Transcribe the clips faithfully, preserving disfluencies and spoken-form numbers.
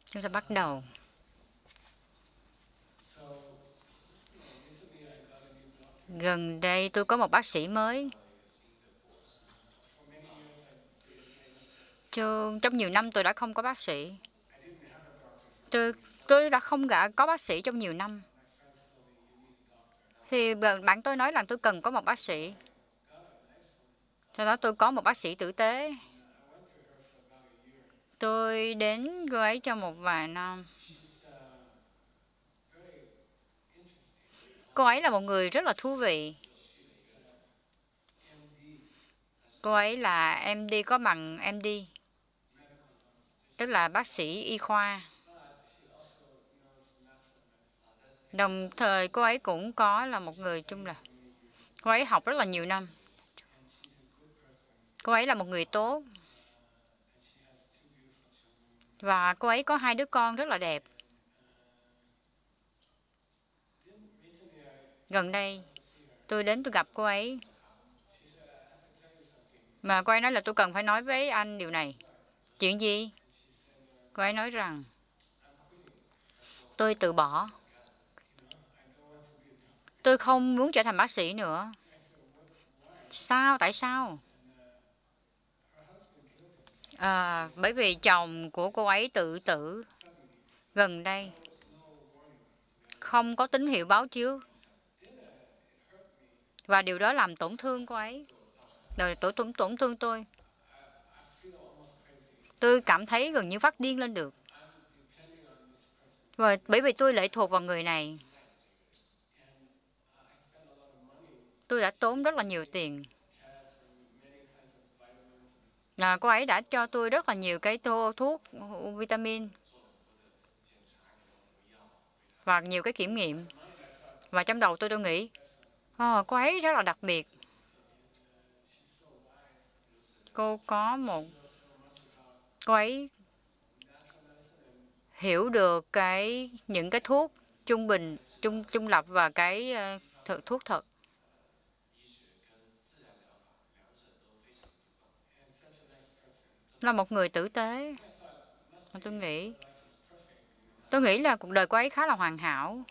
Chúng ta bắt đầu. Gần đây tôi có một bác sĩ mới. Chứ trong nhiều năm tôi đã không có bác sĩ. Tôi tôi đã không đã có bác sĩ trong nhiều năm. Thì bạn tôi nói rằng tôi cần có một bác sĩ. Sau đó tôi có một bác sĩ tử tế. Tôi đến cô ấy trong một vài năm. Cô ấy là một người rất là thú vị. Cô ấy là em đê, có bằng em đê, tức là bác sĩ y khoa. Đồng thời cô ấy cũng có là một người chung là cô ấy học rất là nhiều năm. Cô ấy là một người tốt. Và cô ấy có hai đứa con rất là đẹp. Gần đây tôi đến tôi gặp cô ấy. Mà cô ấy nói là tôi cần phải nói với anh điều này. Chuyện gì? Cô ấy nói rằng tôi từ bỏ. Tôi không muốn trở thành bác sĩ nữa. Sao? Tại sao? À, bởi vì chồng của cô ấy tự tử gần đây. Không có tín hiệu báo trước. Và điều đó làm tổn thương cô ấy. Rồi tổn, tổn, tổn thương tôi. Tôi cảm thấy gần như phát điên lên được. Và bởi vì tôi lệ thuộc vào người này. Tôi đã tốn rất là nhiều tiền. À, cô ấy đã cho tôi rất là nhiều cái tô thuốc vitamin và nhiều cái kiểm nghiệm. Và trong đầu tôi tôi nghĩ, oh, cô ấy rất là đặc biệt. Cô có một... Cô ấy hiểu được cái những cái thuốc trung bình, trung trung lập và cái uh, th thuốc thật. Là một người tử tế. Mà tôi nghĩ tôi nghĩ là cuộc đời cô ấy khá là hoàn hảo.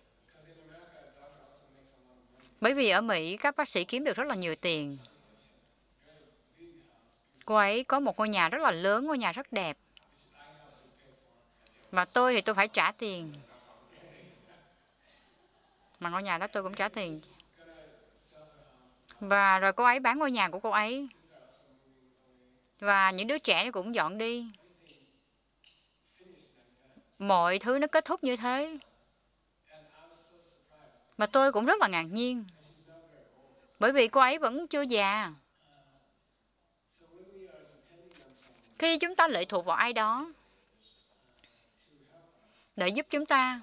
Bởi vì ở Mỹ các bác sĩ kiếm được rất là nhiều tiền. Cô ấy có một ngôi nhà rất là lớn, ngôi nhà rất đẹp. Mà tôi thì tôi phải trả tiền. Mà ngôi nhà đó tôi cũng trả tiền. Và rồi cô ấy bán ngôi nhà của cô ấy. Và những đứa trẻ cũng dọn đi. Mọi thứ nó kết thúc như thế. Mà tôi cũng rất là ngạc nhiên. Bởi vì cô ấy vẫn chưa già. Khi chúng ta lệ thuộc vào ai đó để giúp chúng ta,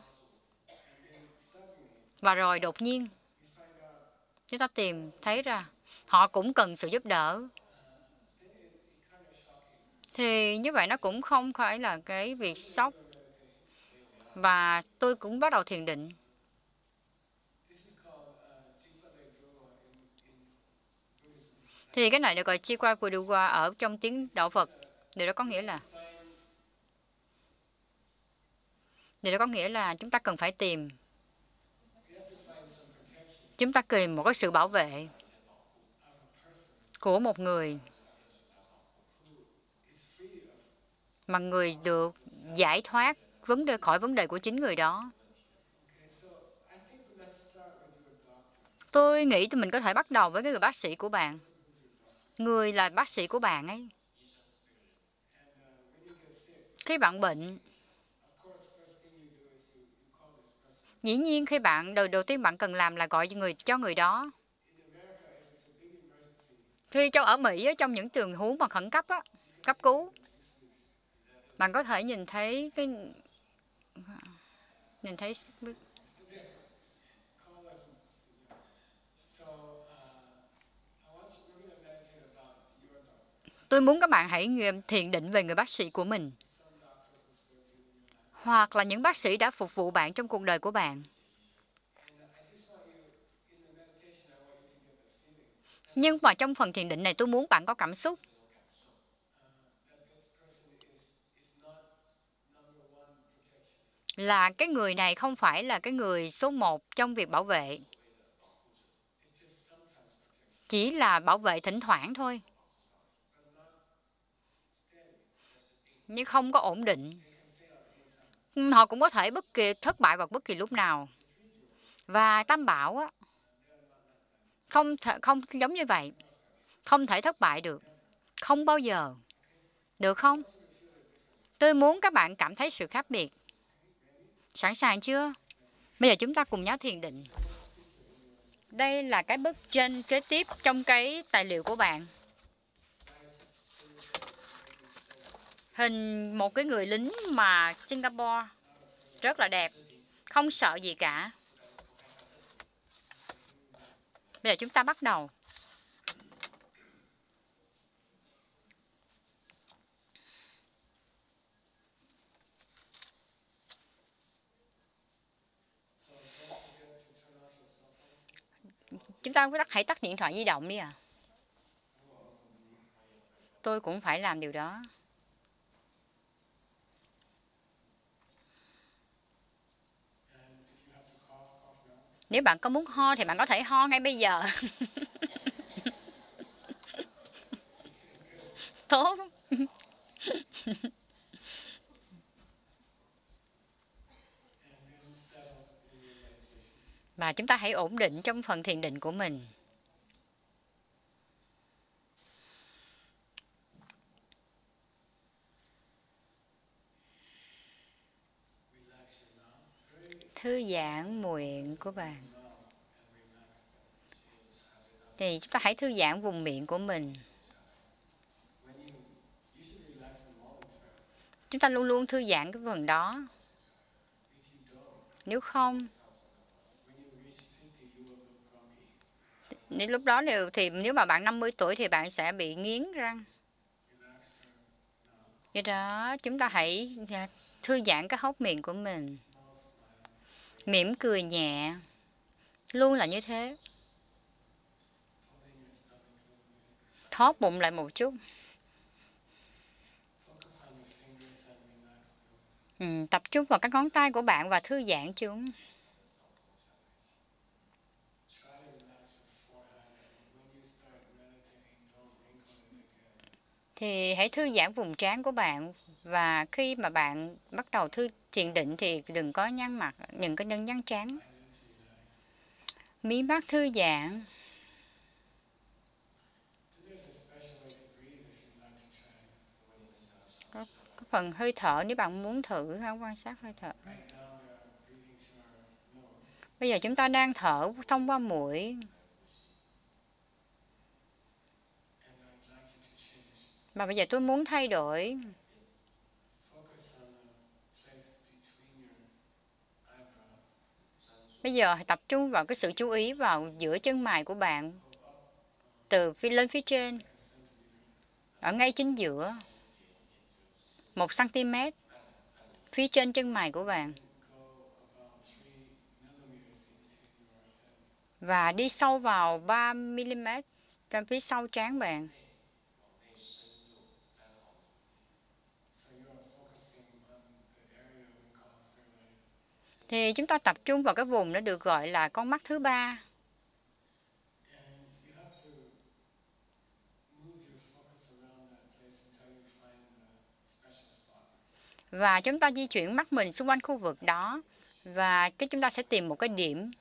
và rồi đột nhiên chúng ta tìm thấy ra họ cũng cần sự giúp đỡ, thì như vậy nó cũng không phải là cái việc sốc. Và tôi cũng bắt đầu thiền định. Thì cái này được gọi Chikwa Kuduwa ở trong tiếng đạo Phật. Điều đó có nghĩa là Điều đó có nghĩa là chúng ta cần phải tìm Chúng ta cần một cái sự bảo vệ của một người mà người được giải thoát vấn đề khỏi vấn đề của chính người đó. Tôi nghĩ thì mình có thể bắt đầu với cái người bác sĩ của bạn. Người là bác sĩ của bạn ấy. Khi bạn bệnh, dĩ nhiên khi bạn đầu đầu tiên bạn cần làm là gọi cho người cho người đó. Khi cho ở Mỹ trong những trường huống mà khẩn cấp á, cấp cứu, bạn có thể nhìn thấy cái nhìn thấy Tôi muốn các bạn hãy thiền định về người bác sĩ của mình, hoặc là những bác sĩ đã phục vụ bạn trong cuộc đời của bạn. Nhưng mà trong phần thiền định này tôi muốn bạn có cảm xúc. là cái người này không phải là cái người số một trong việc bảo vệ. Chỉ là bảo vệ thỉnh thoảng thôi. Nhưng không có ổn định. Họ cũng có thể bất kỳ thất bại vào bất kỳ lúc nào. Và Tam Bảo á, không thể, không giống như vậy. Không thể thất bại được. Không bao giờ. Được không? Tôi muốn các bạn cảm thấy sự khác biệt. Sẵn sàng chưa? Bây giờ chúng ta cùng nhau thiền định. Đây là cái bức tranh kế tiếp trong cái tài liệu của bạn. Hình một cái người lính mà Singapore rất là đẹp. Không sợ gì cả. Bây giờ chúng ta bắt đầu. Chúng ta hãy tắt điện thoại di động đi à. Tôi cũng phải làm điều đó. Nếu bạn có muốn ho thì bạn có thể ho ngay bây giờ. Tốt. Và chúng ta hãy ổn định trong phần thiền định của mình. Thư giãn miệng của bạn. Thì chúng ta hãy thư giãn vùng miệng của mình. Chúng ta luôn luôn thư giãn cái phần đó. Nếu không, nếu lúc đó thì nếu mà bạn năm mươi tuổi thì bạn sẽ bị nghiến răng. Do đó, chúng ta hãy thư giãn cái hốc miệng của mình. Mỉm cười nhẹ. Luôn là như thế. Thóp bụng lại một chút. Ừ, tập trung vào các ngón tay của bạn và thư giãn chúng. Thì hãy thư giãn vùng trán của bạn. Và khi mà bạn bắt đầu thư thiền định thì đừng có nhăn mặt, đừng có nhân nhăn trán. Mí mắt thư giãn. Có, có phần hơi thở nếu bạn muốn thử quan sát hơi thở. Bây giờ chúng ta đang thở thông qua mũi. Và bây giờ tôi muốn thay đổi. Bây giờ tập trung vào cái sự chú ý vào giữa chân mày của bạn. Từ phía lên phía trên. Ở ngay chính giữa. Một xăng-ti-mét. Phía trên chân mày của bạn. Và đi sâu vào ba mi-li-mét trong phía sau trán bạn. Thì chúng ta tập trung vào cái vùng nó được gọi là con mắt thứ ba. Và chúng ta di chuyển mắt mình xung quanh khu vực đó. Và cái chúng ta sẽ tìm một cái điểm.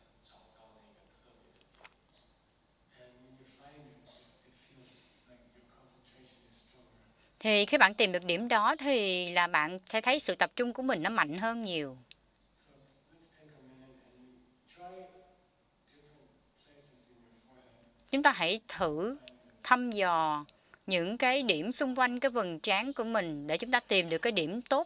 Thì khi bạn tìm được điểm đó thì là bạn sẽ thấy sự tập trung của mình nó mạnh hơn nhiều. Chúng ta hãy thử thăm dò những cái điểm xung quanh cái vầng trán của mình để chúng ta tìm được cái điểm tốt.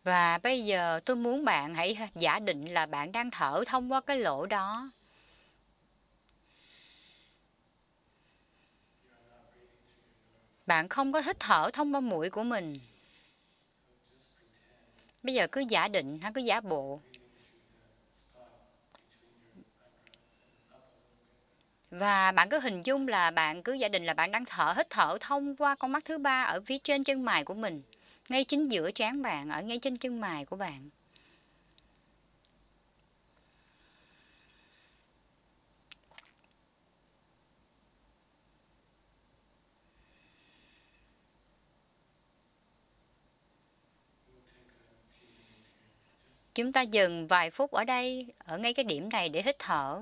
Và bây giờ tôi muốn bạn hãy giả định là bạn đang thở thông qua cái lỗ đó. Bạn không có thích thở thông qua mũi của mình. Bây giờ cứ giả định hay cứ giả bộ. Và bạn cứ hình dung là bạn cứ giả định là bạn đang thở, hít thở thông qua con mắt thứ ba ở phía trên chân mày của mình, ngay chính giữa trán bạn, ở ngay trên chân mày của bạn. Chúng ta dừng vài phút ở đây, ở ngay cái điểm này để hít thở.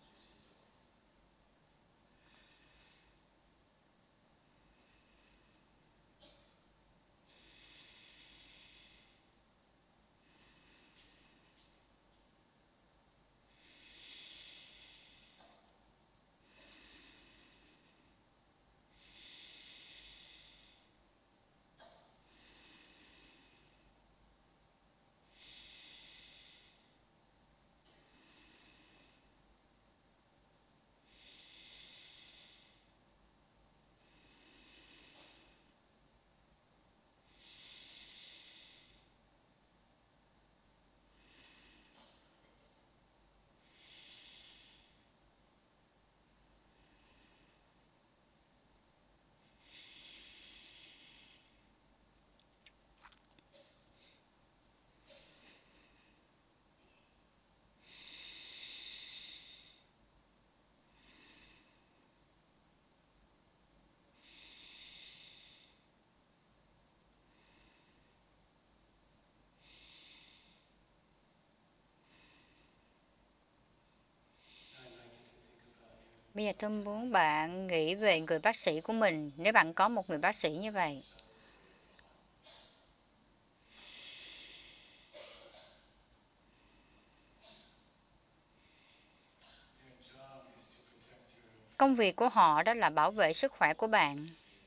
Bây giờ tôi muốn bạn nghĩ về người bác sĩ của mình, nếu bạn có một người bác sĩ như vậy. Công việc của họ đó là bảo vệ sức khỏe của bạn.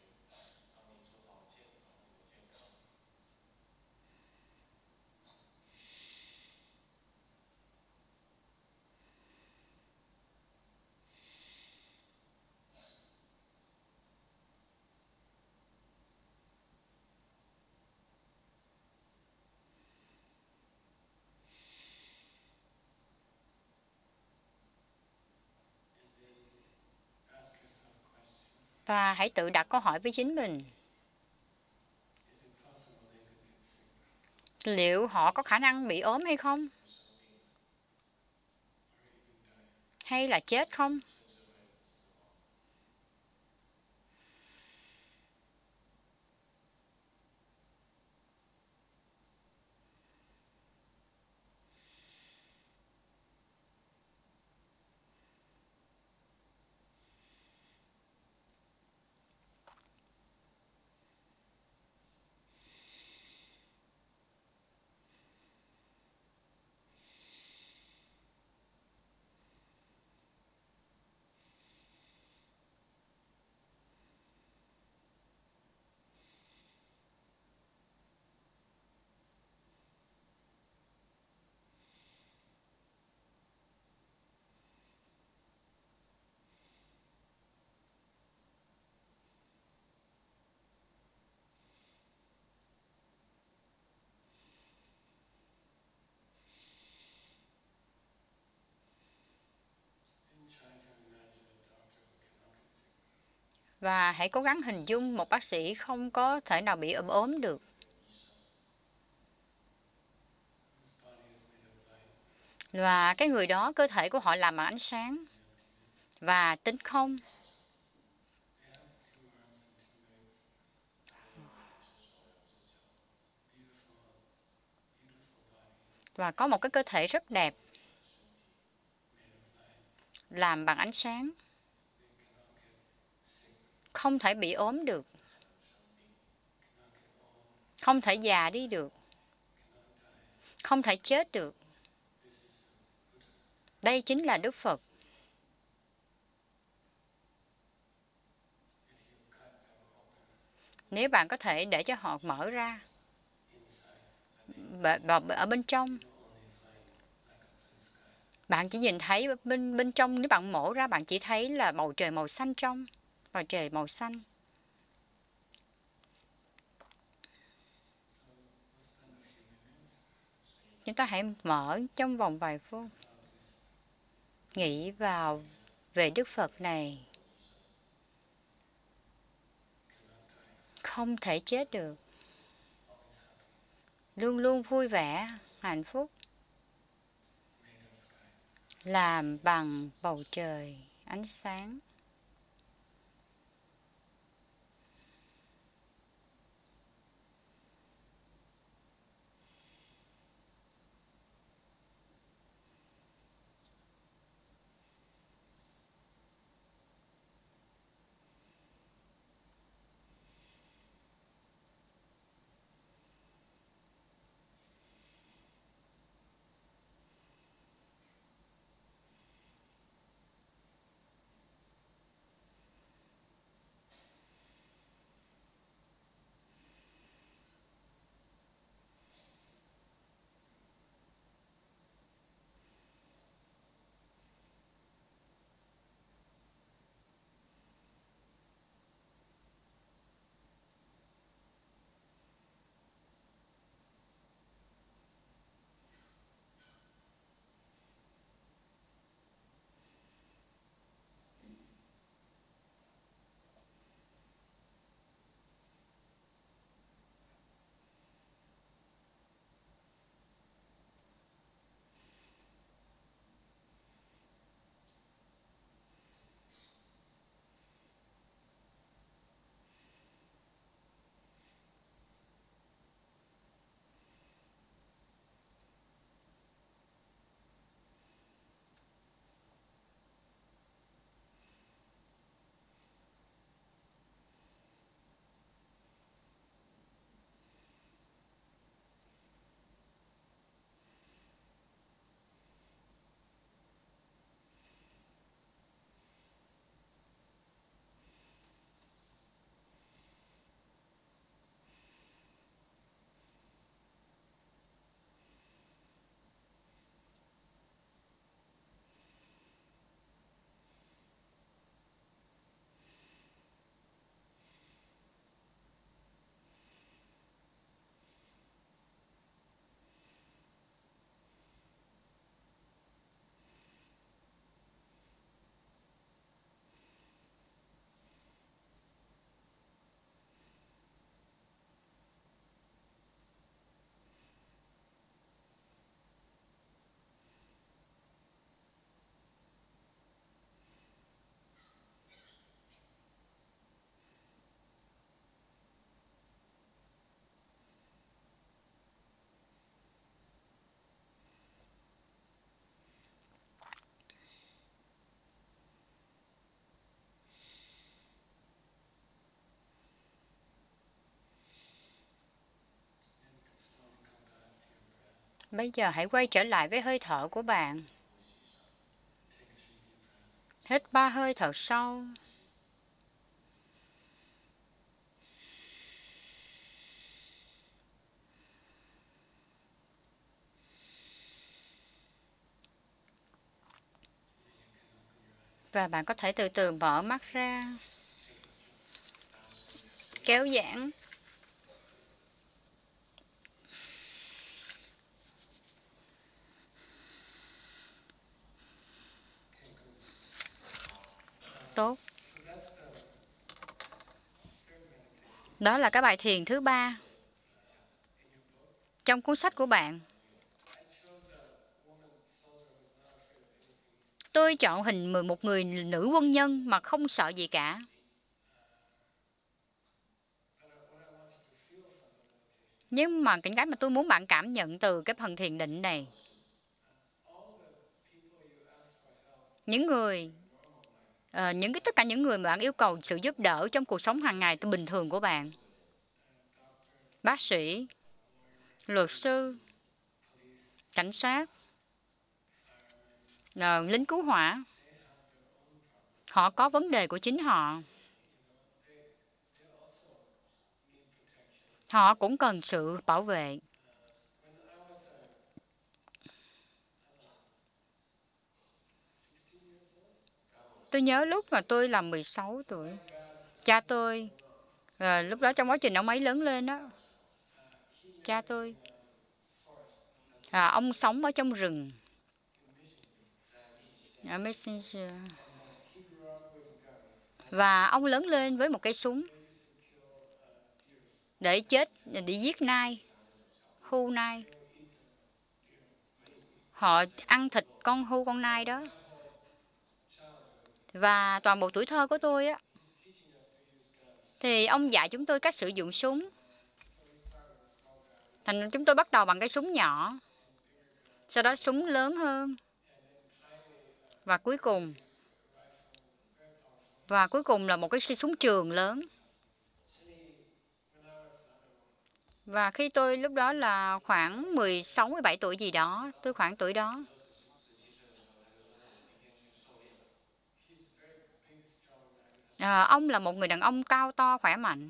Và hãy tự đặt câu hỏi với chính mình. Liệu họ có khả năng bị ốm hay không? Hay là chết không? Và hãy cố gắng hình dung một bác sĩ không có thể nào bị ốm ốm được. Và cái người đó, cơ thể của họ làm bằng ánh sáng và tính không. Và có một cái cơ thể rất đẹp, làm bằng ánh sáng, không thể bị ốm được, không thể già đi được, không thể chết được. Đây chính là Đức Phật. Nếu bạn có thể để cho họ mở ra, ở bên trong. Bạn chỉ nhìn thấy bên bên trong, nếu bạn mổ ra bạn chỉ thấy là bầu trời màu xanh trong, bầu trời màu xanh. Chúng ta hãy mở trong vòng vài phút, nghĩ vào về Đức Phật này, không thể chết được, luôn luôn vui vẻ, hạnh phúc, làm bằng bầu trời, ánh sáng. Bây giờ hãy quay trở lại với hơi thở của bạn. Hít ba hơi thật sâu. Và bạn có thể từ từ mở mắt ra. Kéo giãn. Tốt. Đó là cái bài thiền thứ ba trong cuốn sách của bạn. Tôi chọn hình một người nữ quân nhân mà không sợ gì cả. Nhưng mà cái mà tôi muốn bạn cảm nhận từ cái phần thiền định này, những người, uh, những cái tất cả những người mà bạn yêu cầu sự giúp đỡ trong cuộc sống hàng ngày bình thường của bạn, bác sĩ, luật sư, cảnh sát, uh, lính cứu hỏa, họ có vấn đề của chính họ. Họ cũng cần sự bảo vệ. Tôi nhớ lúc mà tôi là mười sáu tuổi, cha tôi, à, lúc đó trong quá trình ông ấy lớn lên đó, cha tôi, à, ông sống ở trong rừng, ở Messenger. Và ông lớn lên với một cây súng để chết, để giết nai, hươu nai. Họ ăn thịt con hươu con nai đó. Và toàn bộ tuổi thơ của tôi á, thì ông dạy chúng tôi cách sử dụng súng. Thành chúng tôi bắt đầu bằng cái súng nhỏ, sau đó súng lớn hơn, và cuối cùng và cuối cùng là một cái súng trường lớn. Và khi tôi lúc đó là khoảng mười sáu, mười bảy tuổi gì đó, tôi khoảng tuổi đó. À, ông là một người đàn ông cao to, khỏe mạnh.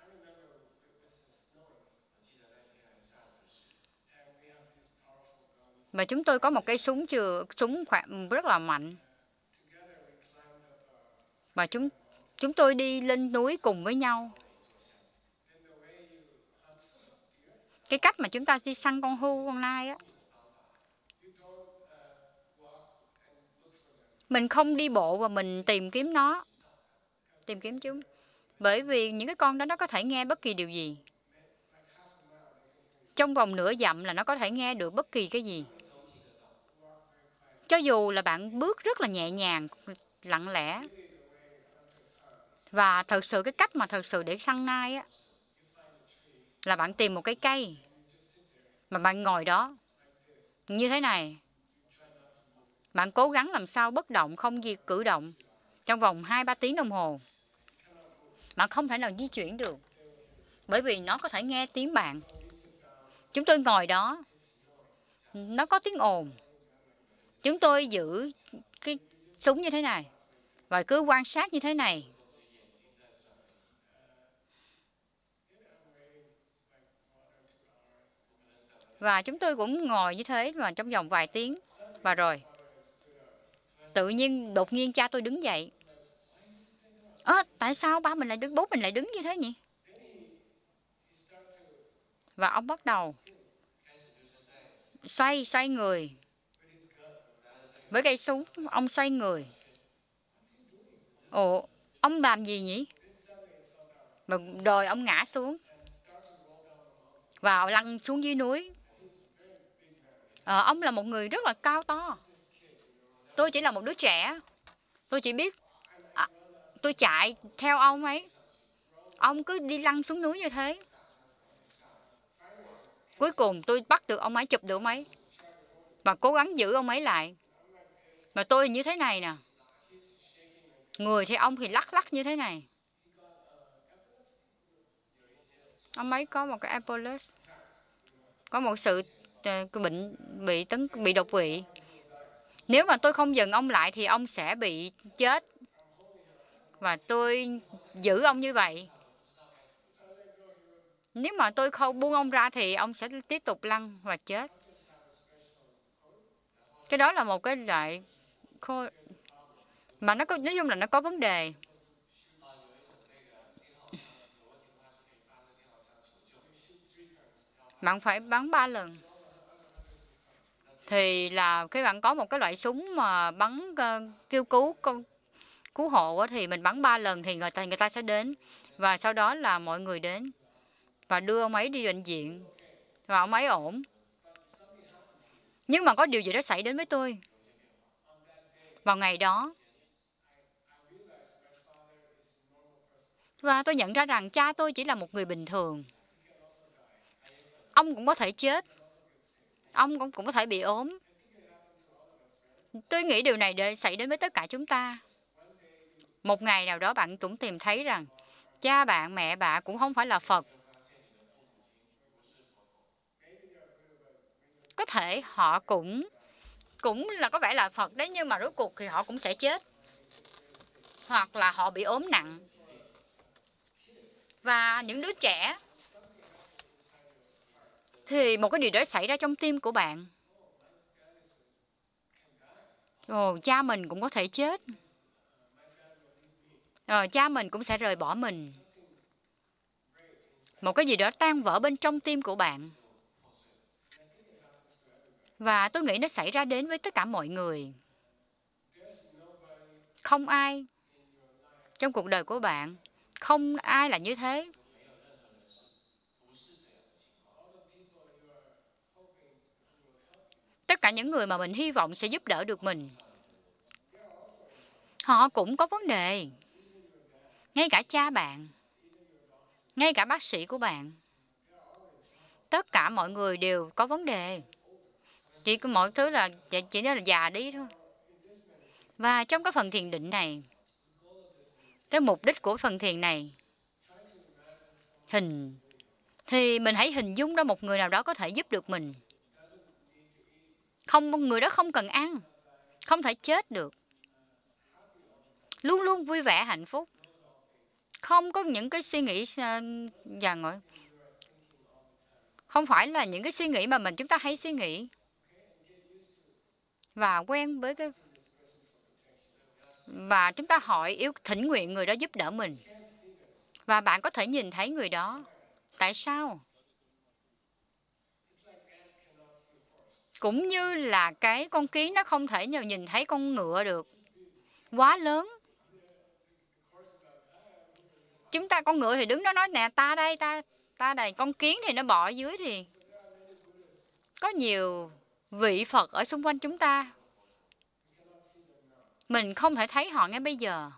Và chúng tôi có một cái súng trường, súng khỏe, rất là mạnh. Và chúng chúng tôi đi lên núi cùng với nhau. Cái cách mà chúng ta đi săn con hươu, con nai á, mình không đi bộ và mình tìm kiếm nó, tìm kiếm chúng. Bởi vì những cái con đó nó có thể nghe bất kỳ điều gì. Trong vòng nửa dặm là nó có thể nghe được bất kỳ cái gì. Cho dù là bạn bước rất là nhẹ nhàng, lặng lẽ. Và thật sự cái cách mà thật sự để săn nai á, là bạn tìm một cái cây mà bạn ngồi đó như thế này. Bạn cố gắng làm sao bất động, không gì cử động trong vòng hai ba tiếng đồng hồ. Bạn không thể nào di chuyển được, bởi vì nó có thể nghe tiếng bạn. Chúng tôi ngồi đó, nó có tiếng ồn. Chúng tôi giữ cái súng như thế này và cứ quan sát như thế này. Và chúng tôi cũng ngồi như thế mà trong vòng vài tiếng. Và rồi, tự nhiên, đột nhiên cha tôi đứng dậy. Ơ, à, tại sao ba mình lại đứng, bố mình lại đứng như thế nhỉ? Và ông bắt đầu xoay, xoay người. Với cây súng, ông xoay người. Ồ, ông làm gì nhỉ? Và rồi ông ngã xuống và lăn xuống dưới núi. Ờ, ông là một người rất là cao to. Tôi chỉ là một đứa trẻ. Tôi chỉ biết à, tôi chạy theo ông ấy. Ông cứ đi lăn xuống núi như thế. Cuối cùng tôi bắt được ông ấy, chụp được ông ấy và cố gắng giữ ông ấy lại. Mà tôi như thế này nè. Người thì ông thì lắc lắc như thế này. Ông ấy có một cái epilepsy, có một sự uh, bệnh bị tấn bị đột quỵ. Nếu mà tôi không dừng ông lại thì ông sẽ bị chết. Và tôi giữ ông như vậy. Nếu mà tôi không buông ông ra thì ông sẽ tiếp tục lăn và chết. Cái đó là một cái loại khô mà nó có, nói chung là nó có vấn đề. Bạn phải bắn ba lần. Thì là khi bạn có một cái loại súng mà bắn uh, kêu cứu con cứu hộ á, thì mình bắn ba lần thì người ta người ta sẽ đến. Và sau đó là mọi người đến và đưa ông ấy đi bệnh viện. Và ông ấy ổn. Nhưng mà có điều gì đó xảy đến với tôi. Vào ngày đó, và tôi nhận ra rằng cha tôi chỉ là một người bình thường. Ông cũng có thể chết. Ông cũng, cũng có thể bị ốm. Tôi nghĩ điều này để xảy đến với tất cả chúng ta. Một ngày nào đó bạn cũng tìm thấy rằng cha bạn, mẹ bạn cũng không phải là Phật. Có thể họ cũng cũng là có vẻ là Phật đấy, nhưng mà rốt cuộc thì họ cũng sẽ chết. Hoặc là họ bị ốm nặng. Và những đứa trẻ thì một cái điều đó xảy ra trong tim của bạn. Ồ, cha mình cũng có thể chết. Ờ, cha mình cũng sẽ rời bỏ mình. Một cái gì đó tan vỡ bên trong tim của bạn. Và tôi nghĩ nó xảy ra đến với tất cả mọi người. Không ai trong cuộc đời của bạn, không ai là như thế. Tất cả những người mà mình hy vọng sẽ giúp đỡ được mình, họ cũng có vấn đề. Ngay cả cha bạn, ngay cả bác sĩ của bạn, tất cả mọi người đều có vấn đề. Chỉ có mọi thứ là chỉ là già đi thôi. Và trong cái phần thiền định này, cái mục đích của phần thiền này, hình thì mình hãy hình dung ra một người nào đó có thể giúp được mình. Không, người đó không cần ăn, không thể chết được. Luôn luôn vui vẻ hạnh phúc. Không có những cái suy nghĩ dàn ngồi. Không phải là những cái suy nghĩ mà mình chúng ta hay suy nghĩ. Và quen với cái và chúng ta hỏi yêu thỉnh nguyện người đó giúp đỡ mình. Và bạn có thể nhìn thấy người đó. Tại sao? Cũng như là cái con kiến nó không thể nào nhìn thấy con ngựa được. Quá lớn. Chúng ta con ngựa thì đứng đó nói nè, ta đây, ta ta đây. Con kiến thì nó bò ở dưới thì có nhiều vị Phật ở xung quanh chúng ta. Mình không thể thấy họ ngay bây giờ.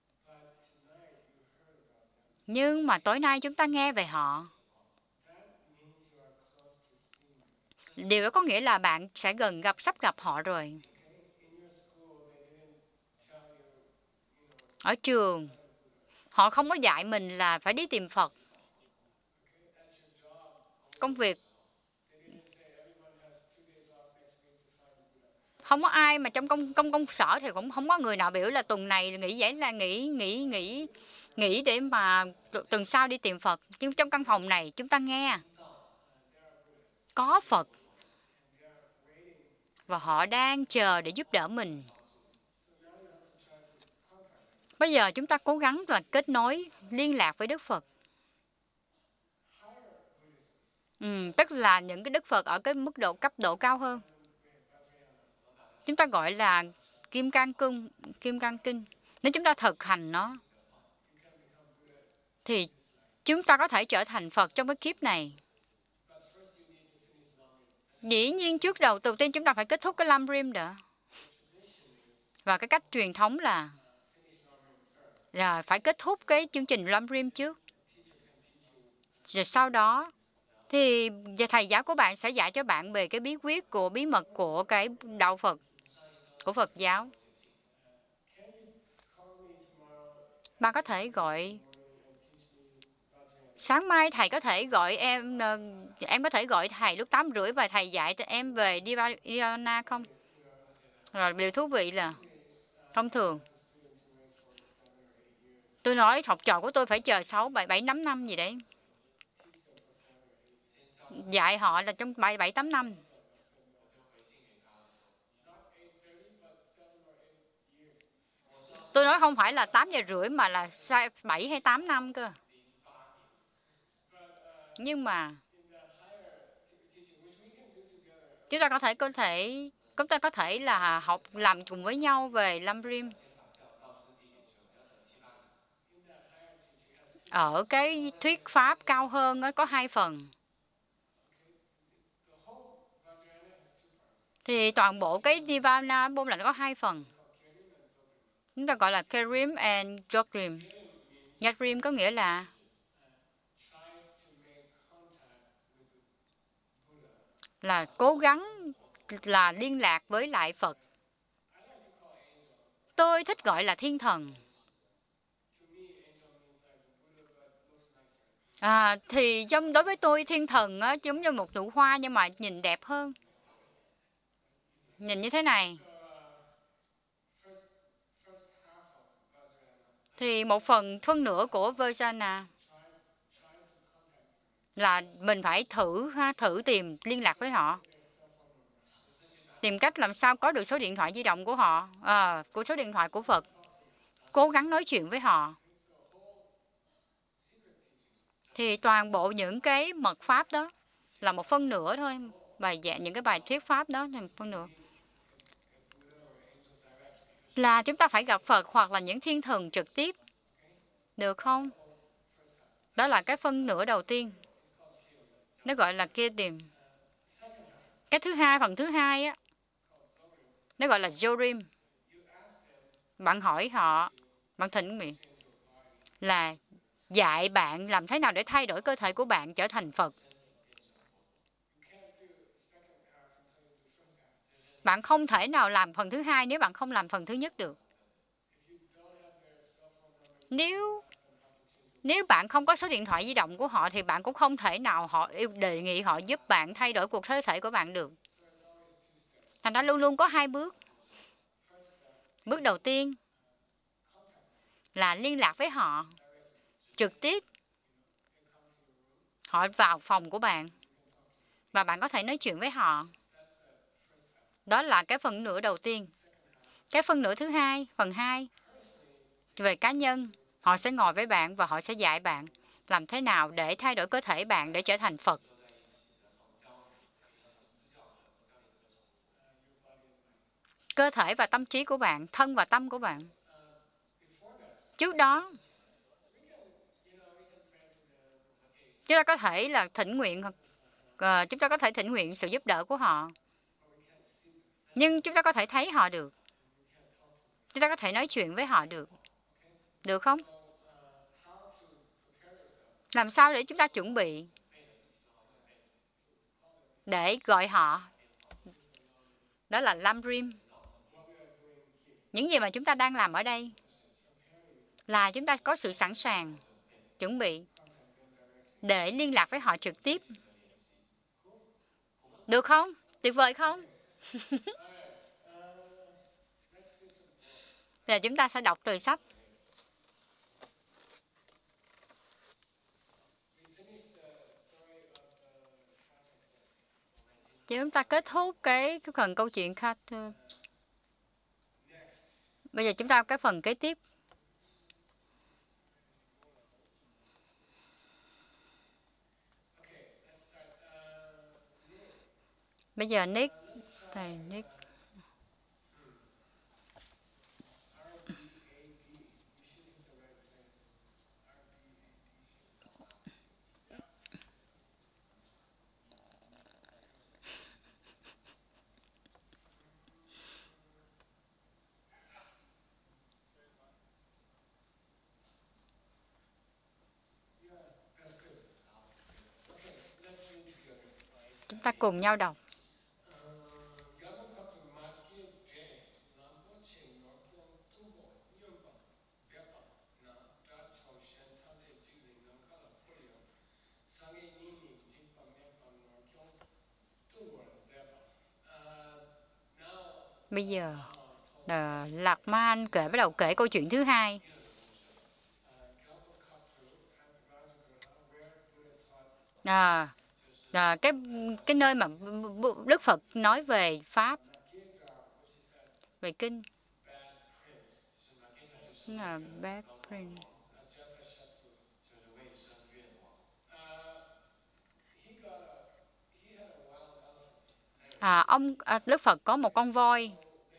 Nhưng mà tối nay chúng ta nghe về họ. Điều đó có nghĩa là bạn sẽ gần gặp, sắp gặp họ rồi. Ở trường, họ không có dạy mình là phải đi tìm Phật. Công việc, không có ai mà trong công công công sở thì cũng không có người nào biểu là tuần này nghỉ giải là nghỉ nghỉ nghỉ nghỉ để mà tuần sau đi tìm Phật. Nhưng trong căn phòng này chúng ta nghe có Phật và họ đang chờ để giúp đỡ mình. Bây giờ chúng ta cố gắng là kết nối, liên lạc với Đức Phật. Ừ, tức là những cái Đức Phật ở cái mức độ cấp độ cao hơn. Chúng ta gọi là Kim Cang Cung, Kim Cang Kinh. Nếu chúng ta thực hành nó, thì chúng ta có thể trở thành Phật trong cái kiếp này. Dĩ nhiên trước đầu đầu tiên chúng ta phải kết thúc cái Lam Rim đã. Và cái cách truyền thống là là phải kết thúc cái chương trình Lam Rim trước. Rồi sau đó thì thầy giáo của bạn sẽ dạy cho bạn về cái bí quyết của bí mật của cái đạo Phật, của Phật giáo. Bạn có thể gọi sáng mai thầy có thể gọi em, em có thể gọi thầy lúc tám rưỡi và thầy dạy cho em về Dhyana không? Rồi điều thú vị là thông thường tôi nói học trò của tôi phải chờ sáu, bảy, bảy, tám năm gì đấy. Dạy họ là trong bảy, bảy, tám năm. Tôi nói không phải là tám giờ rưỡi mà là bảy hay tám năm cơ. Nhưng mà chúng ta có thể có thể chúng ta có thể là học làm cùng với nhau về Lam Rim. Ở cái thuyết pháp cao hơn có hai phần. Thì toàn bộ cái Nirvana Bôn là nó có hai phần. Chúng ta gọi là Kerim and Jogrim. Jogrim có nghĩa là là cố gắng là liên lạc với lại Phật. Tôi thích gọi là thiên thần. À, thì trong đối với tôi thiên thần á, giống như một nụ hoa nhưng mà nhìn đẹp hơn. Nhìn như thế này. Thì một phần phân nửa của Vajrayana là mình phải thử ha, thử tìm liên lạc với họ. Tìm cách làm sao có được số điện thoại di động của họ, à, của số điện thoại của Phật. cố gắng nói chuyện với họ. Thì toàn bộ những cái mật pháp đó là một phân nửa thôi. Bài giảng những cái bài thuyết pháp đó là một phân nửa. Là chúng ta phải gặp Phật hoặc là những thiên thần trực tiếp. Được không? Đó là cái phân nửa đầu tiên. Nó gọi là kia điểm. Cái thứ hai, phần thứ hai á, nó gọi là Jorim. Bạn hỏi họ, bạn thỉnh nguyện là dạy bạn làm thế nào để thay đổi cơ thể của bạn trở thành Phật. Bạn không thể nào làm phần thứ hai nếu bạn không làm phần thứ nhất được. Nếu nếu bạn không có số điện thoại di động của họ thì bạn cũng không thể nào họ đề nghị họ giúp bạn thay đổi cuộc cơ thể của bạn được. Thành ra luôn luôn có hai bước. Bước đầu tiên là liên lạc với họ trực tiếp. Họ vào phòng của bạn và bạn có thể nói chuyện với họ. Đó là cái phần nửa đầu tiên. Cái phần nửa thứ hai, phần hai, về cá nhân, họ sẽ ngồi với bạn và họ sẽ dạy bạn làm thế nào để thay đổi cơ thể bạn để trở thành Phật. Cơ thể và tâm trí của bạn, thân và tâm của bạn. Trước đó, chúng ta có thể là thỉnh nguyện, uh, chúng ta có thể thỉnh nguyện sự giúp đỡ của họ. Nhưng chúng ta có thể thấy họ được. Chúng ta có thể nói chuyện với họ được. Được không? Làm sao để chúng ta chuẩn bị để gọi họ? Đó là Lamrim. Những gì mà chúng ta đang làm ở đây là chúng ta có sự sẵn sàng, chuẩn bị để liên lạc với họ trực tiếp. Được không? Tuyệt vời không? Giờ chúng ta sẽ đọc từ sách. Chúng ta kết thúc cái, cái phần câu chuyện Carter. Bây giờ chúng ta cái phần kế tiếp. Bây giờ Nick, thầy Nick. Chúng ta cùng nhau đọc. Bây giờ Lạc Man kể bắt đầu kể câu chuyện thứ hai. À, à, cái cái nơi mà Đức Phật nói về pháp, về kinh là Bad Prince. À, ông à, Đức Phật có một con voi.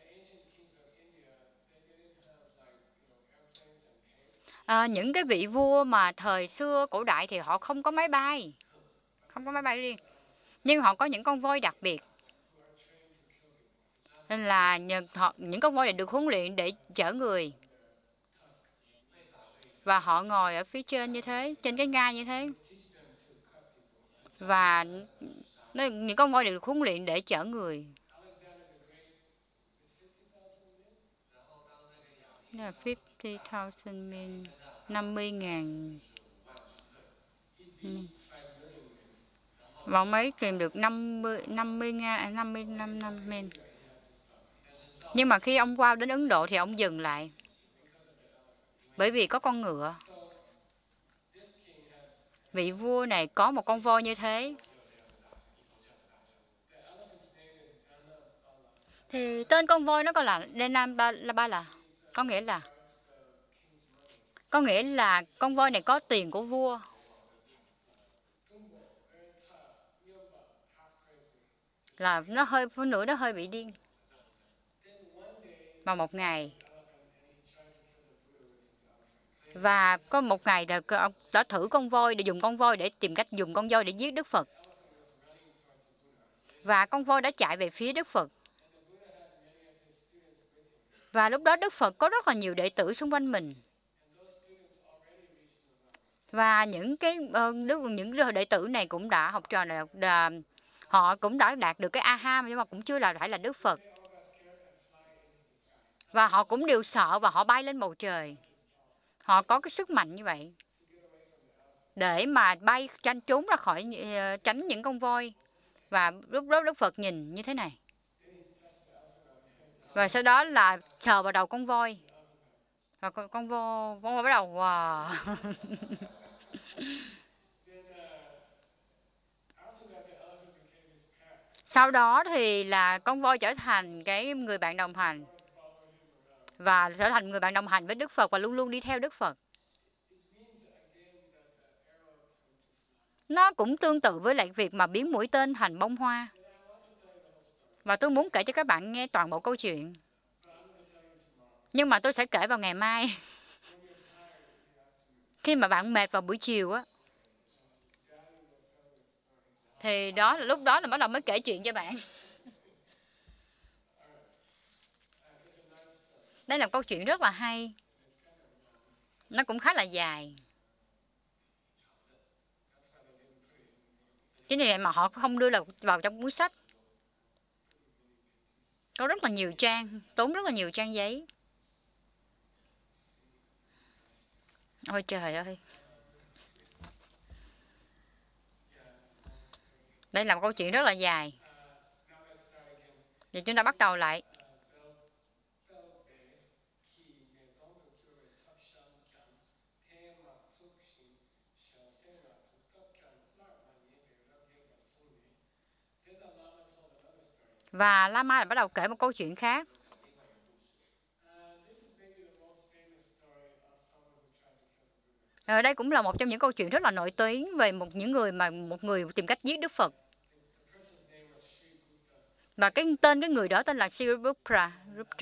À, những cái vị vua mà thời xưa cổ đại thì họ không có máy bay, không có máy bay riêng, nhưng họ có những con voi đặc biệt. Nên là họ, những con voi này được huấn luyện để chở người. Và họ ngồi ở phía trên như thế, trên cái ngai như thế. Và những con voi được huấn luyện để chở người. Là năm mươi thousand men, năm mươi ngàn. Và ông ấy kìm được năm mươi, năm mươi nga, năm mươi năm năm men. Nhưng mà khi ông qua đến Ấn Độ thì ông dừng lại. Bởi vì có con ngựa. Vị vua này có một con voi như thế. Thì tên con voi nó gọi là Denambala, có nghĩa là Có nghĩa là con voi này có tiền của vua. Là nó hơi, phụ nữ nó hơi bị điên. Vào một ngày, và có một ngày là ông đã thử con voi, để dùng con voi để tìm cách dùng con voi để giết Đức Phật. Và con voi đã chạy về phía Đức Phật. Và lúc đó Đức Phật có rất là nhiều đệ tử xung quanh mình. Và những cái uh, những đệ tử này cũng đã học trò này, là, họ cũng đã đạt được cái aha, nhưng mà cũng chưa là phải là Đức Phật. Và họ cũng đều sợ và họ bay lên bầu trời. Họ có cái sức mạnh như vậy để mà bay tranh trốn ra khỏi, uh, tránh những con voi. Và lúc đó Đức Phật nhìn như thế này. Và sau đó là sờ vào đầu con voi. Và con, con voi, con voi bắt đầu wow. Sau đó thì là con voi trở thành cái người bạn đồng hành. Và trở thành người bạn đồng hành với Đức Phật và luôn luôn đi theo Đức Phật. Nó cũng tương tự với lại việc mà biến mũi tên thành bông hoa. Và tôi muốn kể cho các bạn nghe toàn bộ câu chuyện. Nhưng mà tôi sẽ kể vào ngày mai. Khi mà bạn mệt vào buổi chiều á, thì đó là lúc đó là bắt đầu mới kể chuyện cho bạn. Đây là một câu chuyện rất là hay. Nó cũng khá là dài. Chính vì vậy mà họ không đưa vào trong cuốn sách. Có rất là nhiều trang, tốn rất là nhiều trang giấy. Ôi trời ơi. Đây là một câu chuyện rất là dài. Vậy chúng ta bắt đầu lại. Và Lama lại bắt đầu kể một câu chuyện khác. Ở đây cũng là một trong những câu chuyện rất là nổi tiếng về một những người mà một người tìm cách giết Đức Phật. Và cái tên cái người đó tên là Sirupra.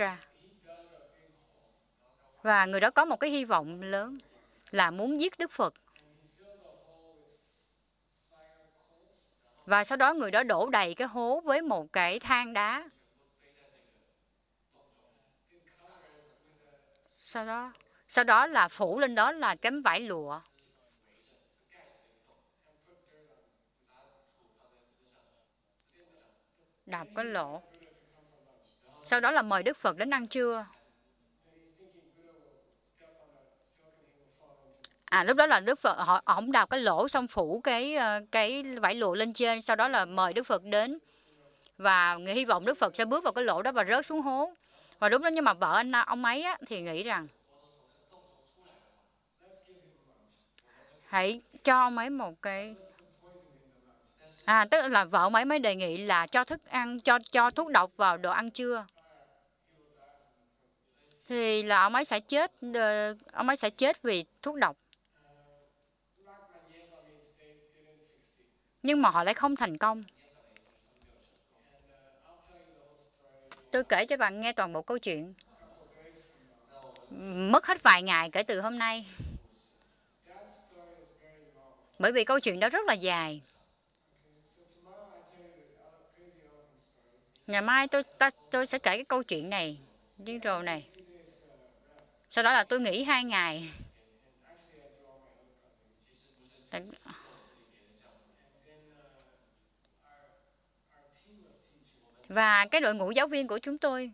Và người đó có một cái hy vọng lớn là muốn giết Đức Phật. Và sau đó người đó đổ đầy cái hố với một cái than đá. Sau đó, sau đó là phủ lên đó là cái vải lụa. Đạp cái lỗ. Sau đó là mời Đức Phật đến ăn trưa. À, lúc đó là Đức Phật, họ ổng đào cái lỗ xong phủ cái cái vải lụa lên trên, sau đó là mời Đức Phật đến và người hy vọng Đức Phật sẽ bước vào cái lỗ đó và rớt xuống hố. Và lúc đó nhưng mà vợ anh ông ấy á, thì nghĩ rằng hãy cho ông ấy một cái à tức là vợ ông ấy mới đề nghị là cho thức ăn cho cho thuốc độc vào đồ ăn trưa. Thì là ông ấy sẽ chết ông ấy sẽ chết vì thuốc độc. Nhưng mà họ lại không thành công. Tôi kể cho bạn nghe toàn bộ câu chuyện. Mất hết vài ngày kể từ hôm nay. Bởi vì câu chuyện đó rất là dài. Ngày mai tôi ta, tôi sẽ kể cái câu chuyện này, điên rồ này. Sau đó là tôi nghỉ hai ngày. Và cái đội ngũ giáo viên của chúng tôi,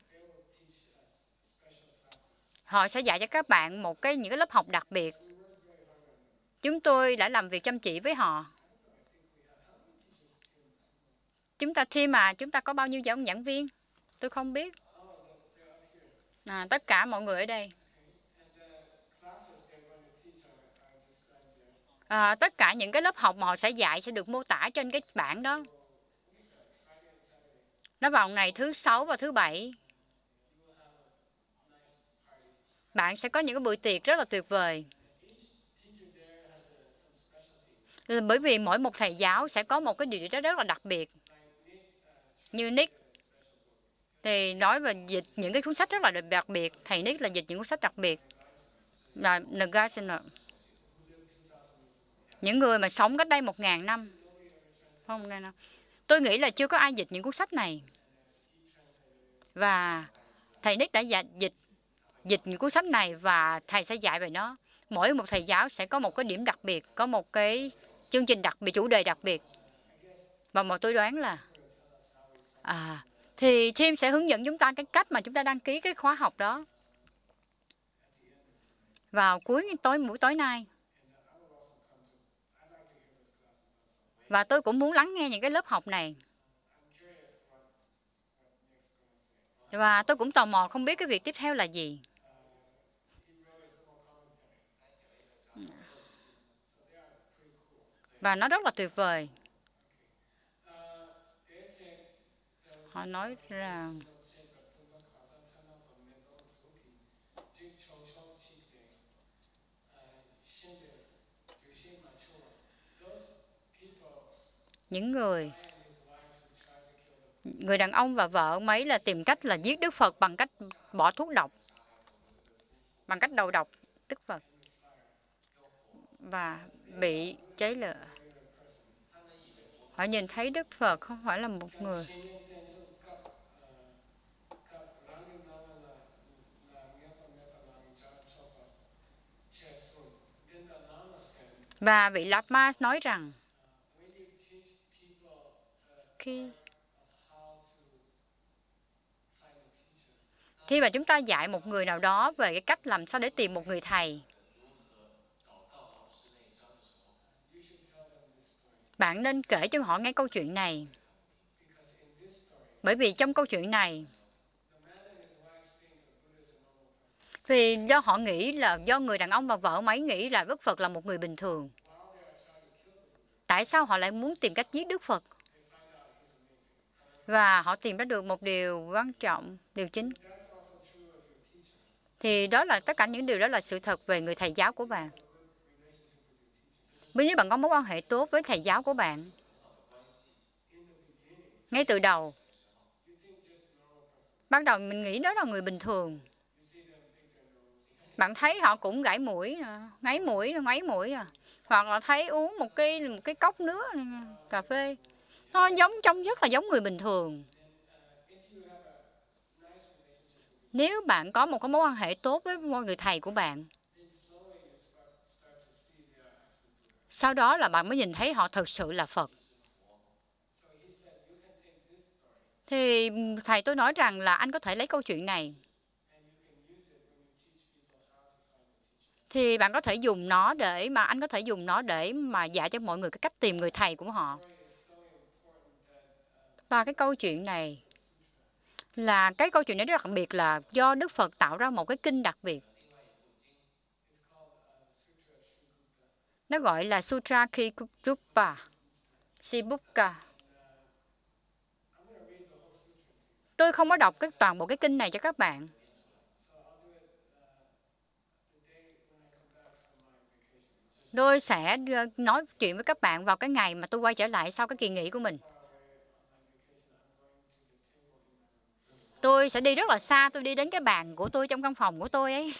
họ sẽ dạy cho các bạn một cái những cái lớp học đặc biệt. Chúng tôi đã làm việc chăm chỉ với họ. Chúng ta team mà chúng ta có bao nhiêu giáo giảng viên? Tôi không biết. À, tất cả mọi người ở đây. À, tất cả những cái lớp học mà họ sẽ dạy sẽ được mô tả trên cái bảng đó. Nó vào ngày thứ sáu và thứ bảy. Bạn sẽ có những cái buổi tiệc rất là tuyệt vời. Bởi vì mỗi một thầy giáo sẽ có một cái điều gì đó rất là đặc biệt. Như Nick thì nói về dịch những cái cuốn sách rất là đặc biệt. Thầy Nick là dịch những cuốn sách đặc biệt. Là Nagasena. Những người mà sống cách đây một ngàn năm. Không, ngàn năm. Tôi nghĩ là chưa có ai dịch những cuốn sách này. Và thầy Nick đã dịch dịch những cuốn sách này và thầy sẽ dạy về nó. Mỗi một thầy giáo sẽ có một cái điểm đặc biệt, có một cái chương trình đặc biệt, chủ đề đặc biệt. Và một tôi đoán là à, thì Tim sẽ hướng dẫn chúng ta cái cách mà chúng ta đăng ký cái khóa học đó vào cuối tối buổi tối nay. Và tôi cũng muốn lắng nghe những cái lớp học này. Và tôi cũng tò mò không biết cái việc tiếp theo là gì. Và nó rất là tuyệt vời. Họ nói rằng những người người đàn ông và vợ ông ấy là tìm cách là giết Đức Phật bằng cách bỏ thuốc độc, bằng cách đầu độc Đức Phật và bị cháy lửa. Họ nhìn thấy Đức Phật không phải là một người. Và vị Lama nói rằng khi khi mà chúng ta dạy một người nào đó về cái cách làm sao để tìm một người thầy, bạn nên kể cho họ nghe câu chuyện này. Bởi vì trong câu chuyện này, vì do họ nghĩ là do người đàn ông và vợ ông ấy nghĩ là Đức Phật là một người bình thường. Tại sao họ lại muốn tìm cách giết Đức Phật? Và họ tìm ra được một điều quan trọng, điều chính. Thì đó là tất cả những điều đó là sự thật về người thầy giáo của bạn. Nếu như bạn có mối quan hệ tốt với thầy giáo của bạn, ngay từ đầu, ban đầu mình nghĩ đó là người bình thường. Bạn thấy họ cũng gãi mũi, ngáy mũi, ngáy mũi à. Hoặc là thấy uống một cái một cái cốc nước cà phê, nó giống trông rất là giống người bình thường. Nếu bạn có một cái mối quan hệ tốt với người thầy của bạn, sau đó là bạn mới nhìn thấy họ thực sự là Phật. Thì thầy tôi nói rằng là anh có thể lấy câu chuyện này, thì bạn có thể dùng nó để mà anh có thể dùng nó để mà dạy cho mọi người cái cách tìm người thầy của họ. Và cái câu chuyện này là cái câu chuyện này rất đặc biệt, là do Đức Phật tạo ra một cái kinh đặc biệt. Nó gọi là Sutra Kikupa Sibukka. Tôi không có đọc cái toàn bộ cái kinh này cho các bạn. Tôi sẽ nói chuyện với các bạn vào cái ngày mà tôi quay trở lại sau cái kỳ nghỉ của mình. Tôi sẽ đi rất là xa, tôi đi đến cái bàn của tôi trong căn phòng của tôi ấy.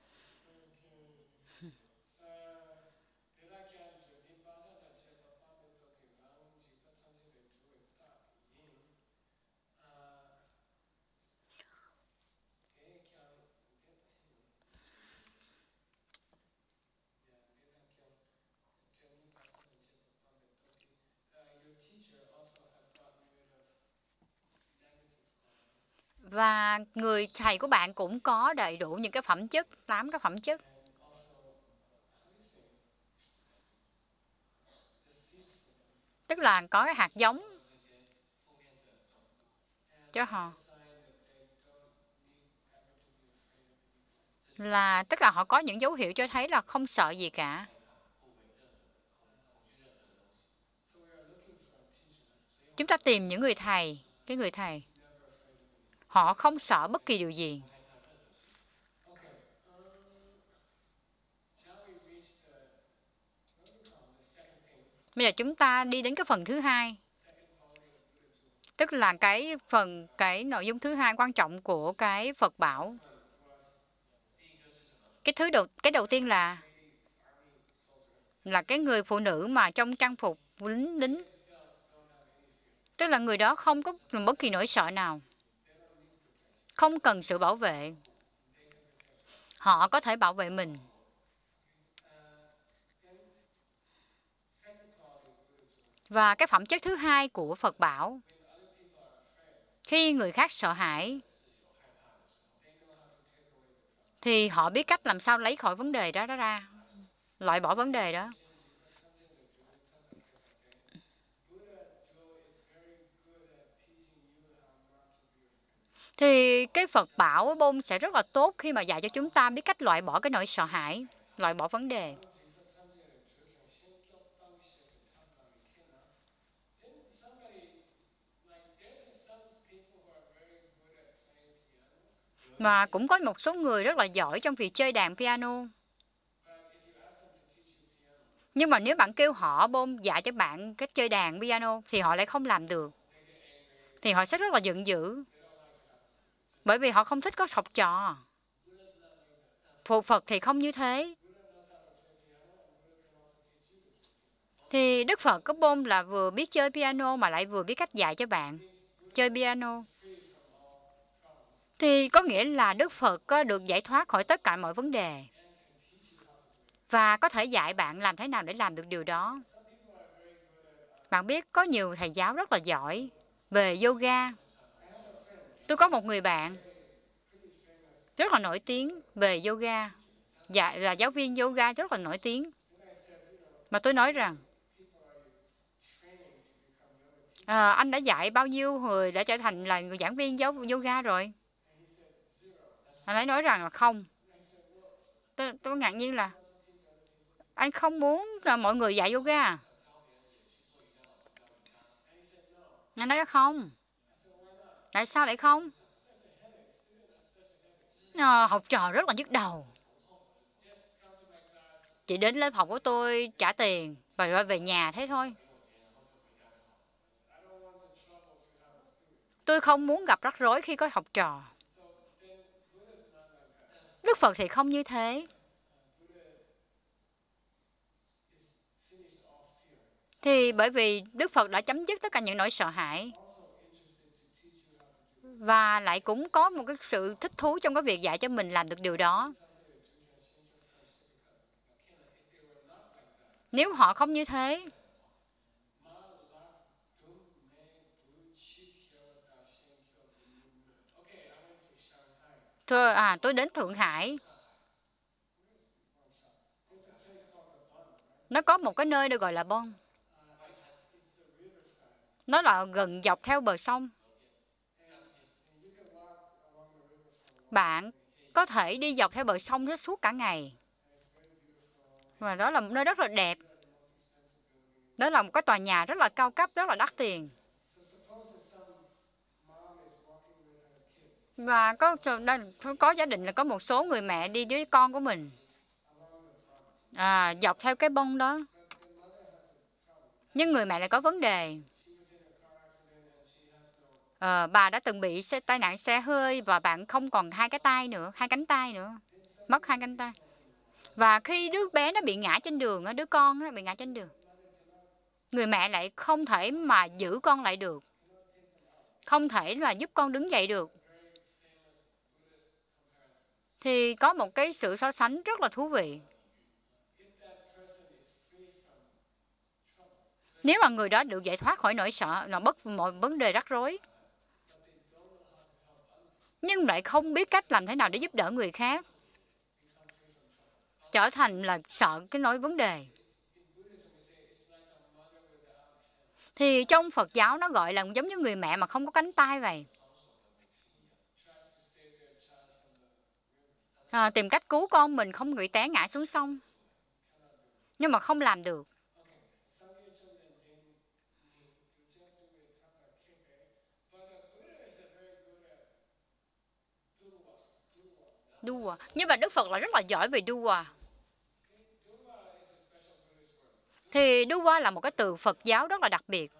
Và người thầy của bạn cũng có đầy đủ những cái phẩm chất, tám cái phẩm chất. Tức là có cái hạt giống cho họ. Là tức là họ có những dấu hiệu cho thấy là không sợ gì cả. Chúng ta tìm những người thầy, cái người thầy, họ không sợ bất kỳ điều gì. Bây giờ chúng ta đi đến cái phần thứ hai, tức là cái phần cái nội dung thứ hai quan trọng của cái Phật bảo. Cái thứ đầu cái đầu tiên là là cái người phụ nữ mà trong trang phục lính lính, tức là người đó không có bất kỳ nỗi sợ nào, không cần sự bảo vệ, họ có thể bảo vệ mình. Và cái phẩm chất thứ hai của Phật bảo, khi người khác sợ hãi thì họ biết cách làm sao lấy khỏi vấn đề đó, đó ra, loại bỏ vấn đề đó. Thì cái Phật bảo Bôn sẽ rất là tốt khi mà dạy cho chúng ta biết cách loại bỏ cái nỗi sợ hãi, loại bỏ vấn đề. Mà cũng có một số người rất là giỏi trong việc chơi đàn piano. Nhưng mà nếu bạn kêu họ Bôn dạy cho bạn cách chơi đàn piano thì họ lại không làm được. Thì họ sẽ rất là giận dữ. Bởi vì họ không thích có học trò. Phật Phật thì không như thế. Thì Đức Phật có Bôn là vừa biết chơi piano mà lại vừa biết cách dạy cho bạn chơi piano. Thì có nghĩa là Đức Phật có được giải thoát khỏi tất cả mọi vấn đề. Và có thể dạy bạn làm thế nào để làm được điều đó. Bạn biết có nhiều thầy giáo rất là giỏi về yoga. Tôi có một người bạn rất là nổi tiếng về yoga. Dạ, là giáo viên yoga rất là nổi tiếng. Mà tôi nói rằng, à, anh đã dạy bao nhiêu người đã trở thành là người giảng viên giáo yoga rồi? Anh ấy nói rằng là không. Tôi, tôi ngạc nhiên là anh không muốn là mọi người dạy yoga à? Anh nói không. Tại sao lại không? À, học trò rất là nhức đầu. Chị đến lớp học của tôi trả tiền và rồi về nhà thế thôi. Tôi không muốn gặp rắc rối khi có học trò. Đức Phật thì không như thế. Thì bởi vì Đức Phật đã chấm dứt tất cả những nỗi sợ hãi. Và lại cũng có một cái sự thích thú trong cái việc dạy cho mình làm được điều đó. Nếu họ không như thế, tôi, à, tôi đến Thượng Hải. Nó có một cái nơi được gọi là Bon. Nó là gần dọc theo bờ sông. Bạn có thể đi dọc theo bờ sông đó suốt cả ngày. Và đó là một nơi rất là đẹp. Đó là một cái tòa nhà rất là cao cấp, rất là đắt tiền. Và có có gia đình là có một số người mẹ đi với con của mình. À, dọc theo cái bông đó. Nhưng người mẹ lại có vấn đề. À, bà đã từng bị xe, tai nạn xe hơi và bạn không còn hai cái tay nữa, hai cánh tay nữa. Mất hai cánh tay. Và khi đứa bé nó bị ngã trên đường, đứa con nó bị ngã trên đường, người mẹ lại không thể mà giữ con lại được. Không thể là giúp con đứng dậy được. Thì có một cái sự so sánh rất là thú vị. Nếu mà người đó được giải thoát khỏi nỗi sợ, là bất mọi vấn đề rắc rối, nhưng lại không biết cách làm thế nào để giúp đỡ người khác, trở thành là sợ cái nỗi vấn đề. Thì trong Phật giáo nó gọi là giống như người mẹ mà không có cánh tay vậy. À, tìm cách cứu con mình không bị té ngã xuống sông. Nhưng mà không làm được. Đua. Nhưng mà Đức Phật là rất là giỏi về đua. Thì Duwa là một cái từ Phật giáo rất là đặc biệt.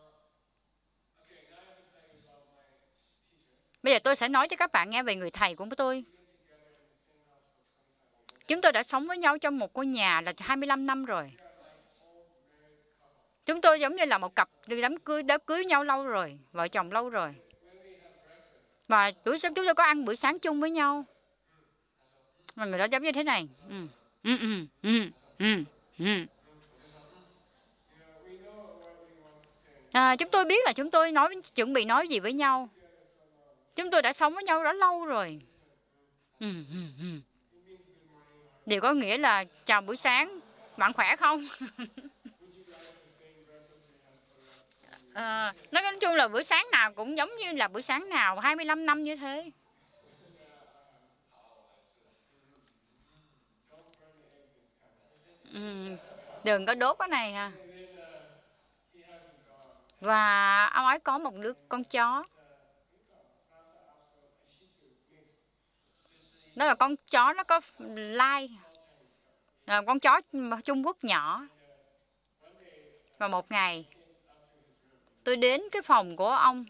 Bây giờ tôi sẽ nói cho các bạn nghe về người thầy của tôi. Chúng tôi đã sống với nhau trong một ngôi nhà là hai mươi lăm năm rồi. Chúng tôi giống như là một cặp đám cưới, đã cưới nhau lâu rồi, vợ chồng lâu rồi. Và buổi sáng chúng tôi có ăn bữa sáng chung với nhau. Mà người đó giống như thế này. Ừ. Ừ, ừ, ừ, ừ, ừ. À, chúng tôi biết là chúng tôi nói chuẩn bị nói gì với nhau. Chúng tôi đã sống với nhau đã lâu rồi. Ừ, ừ, ừ. Điều có nghĩa là chào buổi sáng, bạn khỏe không? À, nói chung là bữa sáng nào cũng giống như là bữa sáng nào, hai mươi lăm năm như thế. Ừ, đừng có đốt cái này ha. Và ông ấy có một đứa con chó. Đó là con chó nó có lai. À, con chó Trung Quốc nhỏ. Và một ngày tôi đến cái phòng của ông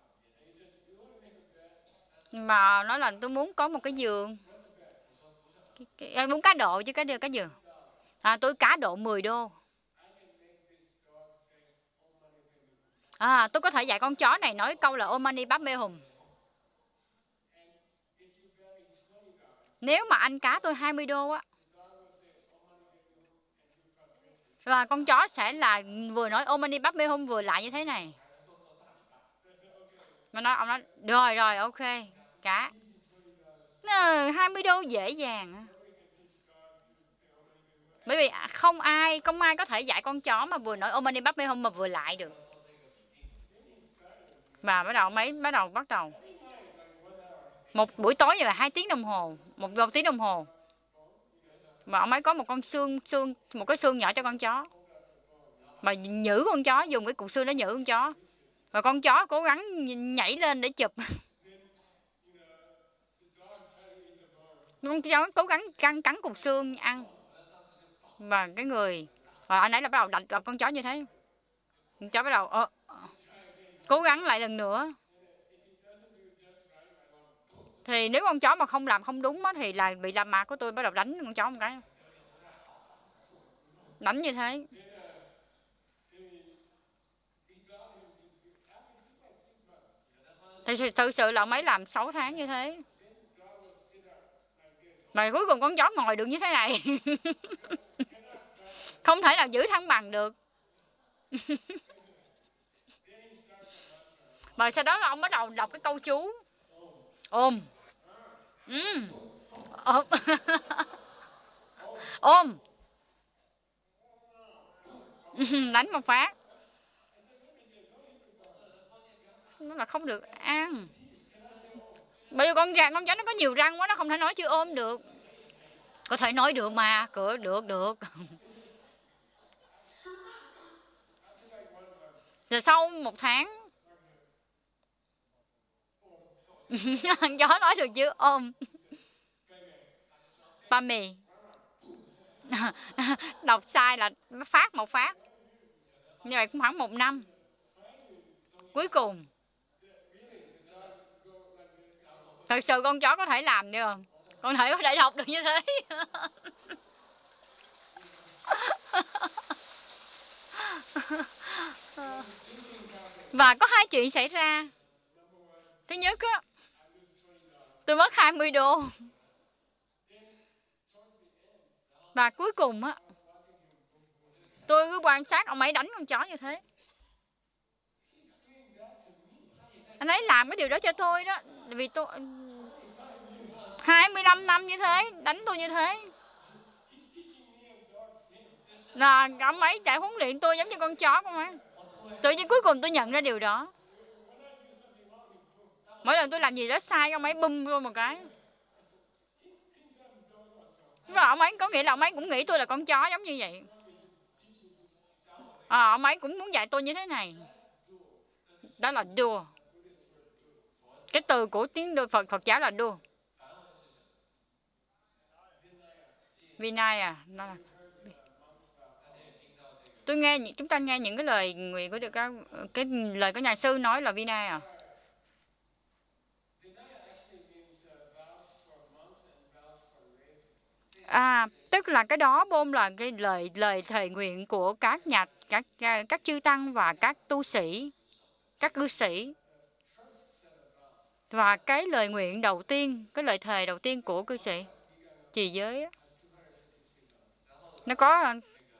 mà nói là tôi muốn có một cái giường. Em muốn cá độ chứ cái cái giường. À, tôi cá độ mười đô. À, tôi có thể dạy con chó này nói câu là Omani Báp Mê Hùng. Nếu mà anh cá tôi hai mươi đô á, và con chó sẽ là vừa nói Omani Báp Mê Hùng vừa lại như thế này. Mà nói, ông nói, rồi rồi ok, cá. Ờ, hai mươi đô dễ dàng. Bởi vì không ai, không ai có thể dạy con chó mà vừa nói Omani Báp Mê Hùng mà vừa lại được. Và bắt đầu mấy bắt đầu bắt đầu một buổi tối là hai tiếng đồng hồ, một, một tiếng đồng hồ. Mà ông ấy có một con xương xương một cái xương nhỏ cho con chó. Mà nhử con chó, dùng cái cục xương để nhử con chó. Và con chó cố gắng nhảy lên để chụp. Con chó cố gắng cắn cắn cục xương ăn. Và cái người và anh ấy là bắt đầu đập, đập con chó như thế. Con chó bắt đầu ờ, cố gắng lại lần nữa. Thì nếu con chó mà không làm không đúng á, thì là bị làm mạc của tôi bắt đầu đánh con chó một cái. Đánh như thế. Thì thực sự là ông ấy làm sáu tháng như thế. Mà cuối cùng con chó ngồi được như thế này. Không thể nào giữ thăng bằng được. Và sau đó ông bắt đầu đọc cái câu chú. Ôm. Ừ. Ôm. Ôm. Đánh một phát. Nó là không được ăn. Bởi vì con con chó nó có nhiều răng quá, nó không thể nói chữ ôm được. Có thể nói được mà, cửa được được. Rồi sau một tháng con chó nói được chữ ôm. Ba mì. Đọc sai là phát một phát. Như vậy cũng khoảng một năm. Cuối cùng thật sự con chó có thể làm được không? Con thể có thể đọc được như thế. Và có hai chuyện xảy ra. Thứ nhất á, tôi mất hai mươi đô. Và cuối cùng á, tôi cứ quan sát ông ấy đánh con chó như thế. Anh ấy làm cái điều đó cho tôi đó. Vì tôi hai mươi lăm năm như thế, đánh tôi như thế. Là ông ấy chạy huấn luyện tôi giống như con chó không á. Tự nhiên cuối cùng tôi nhận ra điều đó. Mỗi lần tôi làm gì đó sai, ông ấy bum tôi một cái. Và ông ấy có nghĩa là ông ấy cũng nghĩ tôi là con chó giống như vậy. À, ông ấy cũng muốn dạy tôi như thế này. Đó là đùa. Cái từ của tiếng Phật Phật giáo là đùa. Vinaya. Đó là... Tôi nghe chúng ta nghe những cái lời nguyện của được cái lời của nhà sư nói là Vinaya à. À, tức là cái đó bôn là cái lời lời thề nguyện của các nhà các các chư tăng và các tu sĩ, các cư sĩ. Và cái lời nguyện đầu tiên, cái lời thề đầu tiên của cư sĩ trì giới nó có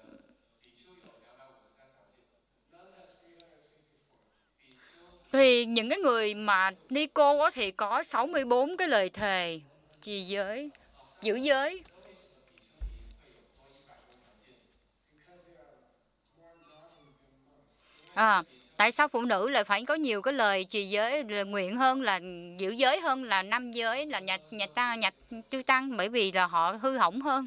thì những cái người mà ni cô thì có sáu mươi bốn cái lời thề trì giới, giữ giới. À, tại sao phụ nữ lại phải có nhiều cái lời trì giới, lời nguyện hơn là giữ giới hơn là nam giới, là nhà nhà ta nhà chư tăng? Bởi vì là họ hư hỏng hơn.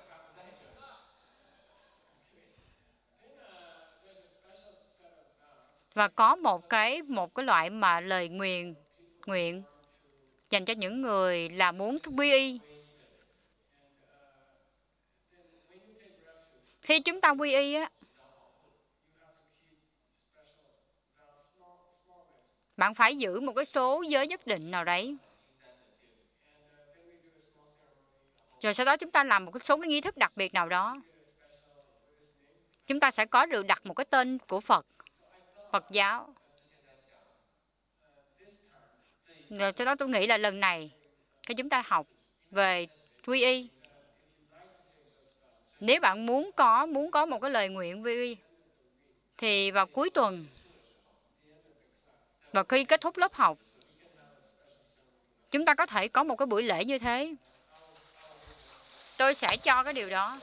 Và có một cái một cái loại mà lời nguyện nguyện dành cho những người là muốn quy y. Khi chúng ta quy y á, bạn phải giữ một cái số giới nhất định nào đấy. Rồi sau đó chúng ta làm một số cái nghi thức đặc biệt nào đó. Chúng ta sẽ có được đặt một cái tên của Phật, Phật giáo. Rồi sau đó tôi nghĩ là lần này khi chúng ta học về quy y, nếu bạn muốn có muốn có một cái lời nguyện quy y thì vào cuối tuần và khi kết thúc lớp học, chúng ta có thể có một cái buổi lễ như thế. Tôi sẽ cho cái điều đó.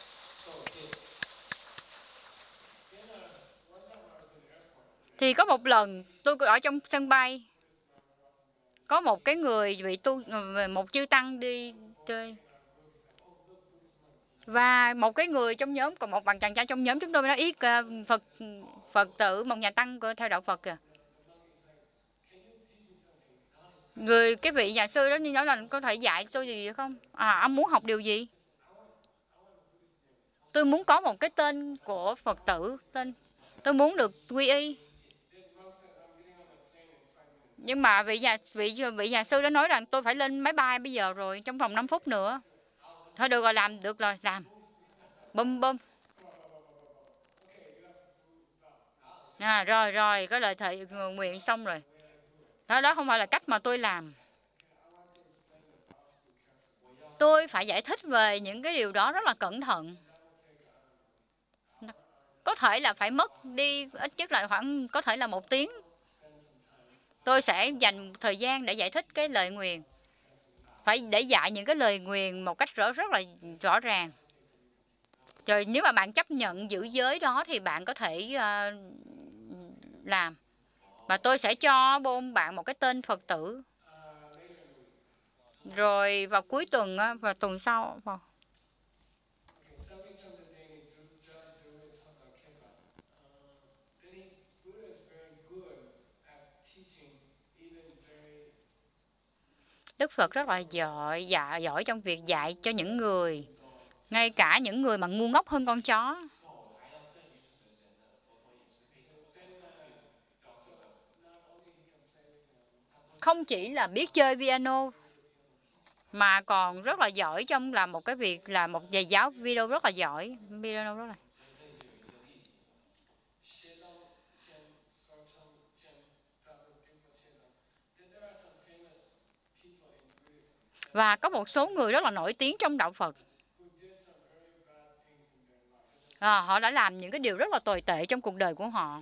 Thì có một lần tôi ở trong sân bay, có một cái người bị tu, một chư tăng đi chơi, và một cái người trong nhóm, còn một bạn chàng trai trong nhóm chúng tôi nói ít Phật Phật tử, một nhà tăng của theo đạo Phật kìa. Người cái vị nhà sư đó nói là có thể dạy tôi gì không? À, ông muốn học điều gì? Tôi muốn có một cái tên của Phật tử, tên tôi muốn được quy y. Nhưng mà vị nhà vị vị nhà sư đã nói rằng tôi phải lên máy bay bây giờ rồi, trong vòng năm phút nữa. Thôi được rồi, làm được rồi, làm. Bum bum. À, rồi rồi, cái lời thầy nguyện xong rồi. Đó, đó không phải là cách mà tôi làm. Tôi phải giải thích về những cái điều đó rất là cẩn thận. Có thể là phải mất đi ít nhất là khoảng có thể là một tiếng. Tôi sẽ dành thời gian để giải thích cái lời nguyền. Phải để dạy những cái lời nguyền một cách rõ rất là rõ ràng. Rồi nếu mà bạn chấp nhận giữ giới đó thì bạn có thể uh, làm. Và tôi sẽ cho bôn bạn một cái tên Phật tử. Rồi vào cuối tuần, vào tuần sau. Vào. Đức Phật rất là giỏi, dạ, giỏi trong việc dạy cho những người, ngay cả những người mà ngu ngốc hơn con chó. Không chỉ là biết chơi piano, mà còn rất là giỏi trong là một cái việc là một thầy giáo video rất là giỏi. Piano rất là. Và có một số người rất là nổi tiếng trong đạo Phật. À, họ đã làm những cái điều rất là tồi tệ trong cuộc đời của họ.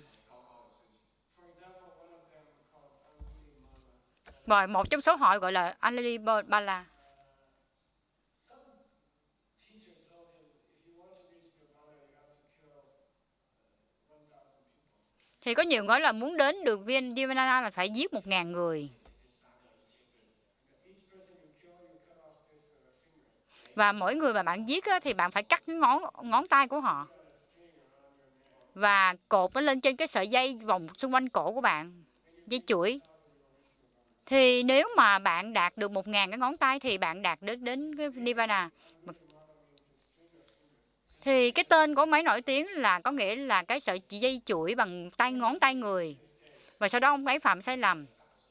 Và một trong số họ gọi là Alibaba. Thì có nhiều nói là muốn đến được Nirvana là phải giết một ngàn người. Và mỗi người mà bạn giết á, thì bạn phải cắt cái ngón ngón tay của họ. Và cột nó lên trên cái sợi dây vòng xung quanh cổ của bạn. Dây chuỗi. Thì nếu mà bạn đạt được một ngàn cái ngón tay thì bạn đạt đến, đến cái Nirvana. Thì cái tên của ông ấy nổi tiếng là có nghĩa là cái sợi dây chuỗi bằng tay ngón tay người. Và sau đó ông ấy phạm sai lầm.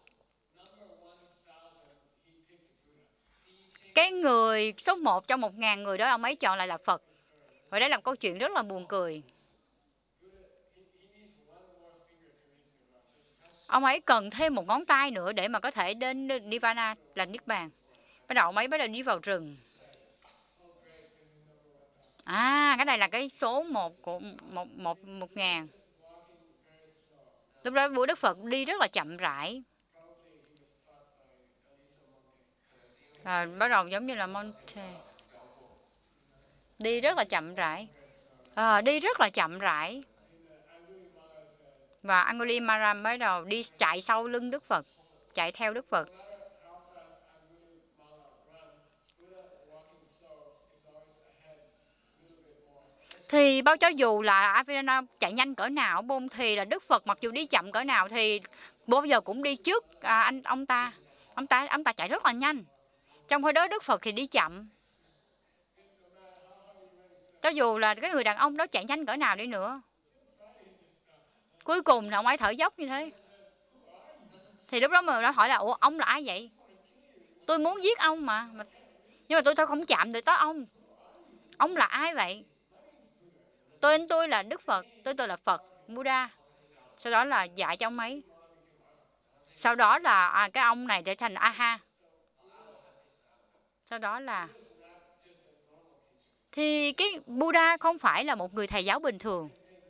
Cái người số một trong một ngàn người đó ông ấy chọn lại là Phật. Và đây là một câu chuyện rất là buồn cười. Ông ấy cần thêm một ngón tay nữa để mà có thể đến Nirvana là Niết Bàn. Bắt đầu ông ấy bắt đầu đi vào rừng. À, cái này là cái số một của một, một, một ngàn. Lúc đó Vua Đức Phật đi rất là chậm rãi. À, bắt đầu giống như là Monte. Đi rất là chậm rãi. À, đi rất là chậm rãi. Và Angulimala bắt đầu đi chạy sau lưng Đức Phật. Chạy theo Đức Phật. Thì bao cho dù là Avicenna chạy nhanh cỡ nào bông thì là Đức Phật mặc dù đi chậm cỡ nào thì bao giờ cũng đi trước à, anh ông ta. Ông ta ông ta chạy rất là nhanh. Trong khi đó Đức Phật thì đi chậm. Cho dù là cái người đàn ông đó chạy nhanh cỡ nào đi nữa. Cuối cùng là ông ấy thở dốc như thế. Thì lúc đó mà nó hỏi là ủa ông là ai vậy? Tôi muốn giết ông mà. Nhưng mà tôi thôi không chạm được tới ông. Ông là ai vậy? Tên tôi là Đức Phật. Tên tôi là Phật, Buddha. Sau đó là dạy cho ông ấy. Sau đó là à, cái ông này trở thành A-ha. Sau đó là thì cái Buddha không phải là một người thầy giáo bình thường.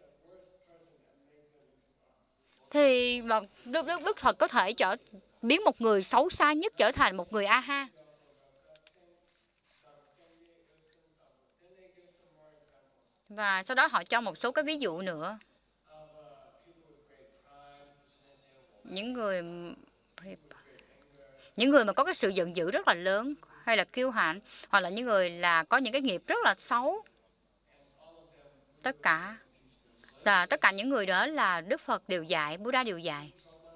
Thì Đức, Đức, Đức Phật có thể trở biến một người xấu xa nhất trở thành một người A-ha. Và sau đó họ cho một số cái ví dụ nữa. Những người những người mà có cái sự giận dữ rất là lớn hay là kiêu hãnh, hoặc là những người là có những cái nghiệp rất là xấu. Tất cả là tất cả những người đó là Đức Phật đều dạy, Buddha đều dạy.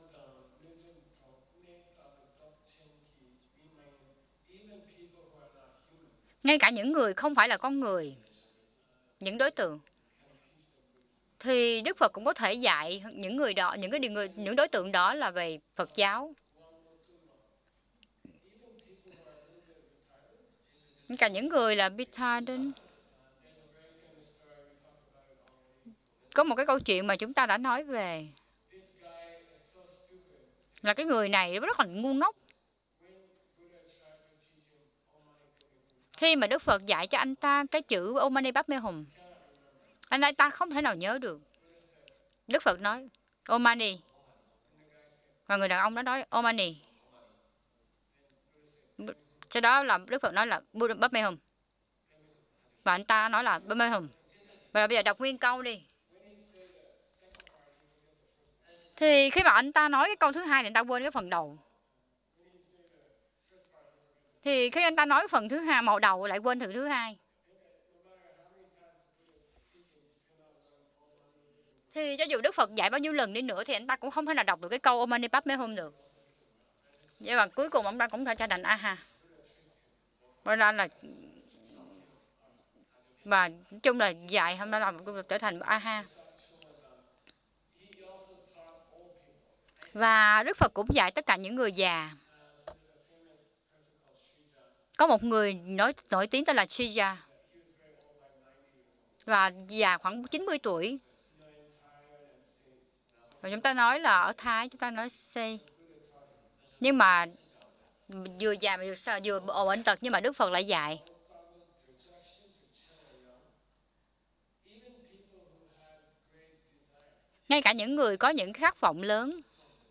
Ngay cả những người không phải là con người, những đối tượng thì Đức Phật cũng có thể dạy những người đó, những cái người, những đối tượng đó là về Phật giáo. Cả những người là Bitadin. Có một cái câu chuyện mà chúng ta đã nói về là cái người này rất là ngu ngốc. Khi mà Đức Phật dạy cho anh ta cái chữ Om Mani Padme Hum, anh ta không thể nào nhớ được. Đức Phật nói Om Mani, và người đàn ông đó nói Om Mani. Sau đó là Đức Phật nói là Padme Hum, và anh ta nói là Padme Hum. Và bây giờ đọc nguyên câu đi. Thì khi mà anh ta nói cái câu thứ hai thì anh ta quên cái phần đầu. Thì khi anh ta nói phần thứ hai màu đầu lại quên từ thứ hai. Thì cho dù Đức Phật dạy bao nhiêu lần đi nữa thì anh ta cũng không thể nào đọc được cái câu Om Mani Padme Hum được. Nhưng mà cuối cùng ông ta cũng phải trở thành A-ha. Và ra là và nói chung là dạy hôm nay là trở thành A-ha. Và Đức Phật cũng dạy tất cả những người già. Có một người nói nổi tiếng tên là Srija. Và già khoảng chín mươi tuổi. Và chúng ta nói là ở Thái chúng ta nói C. Nhưng mà vừa già mà vừa, vừa ồ bệnh tật nhưng mà Đức Phật lại dạy. Ngay cả những người có những khát vọng lớn,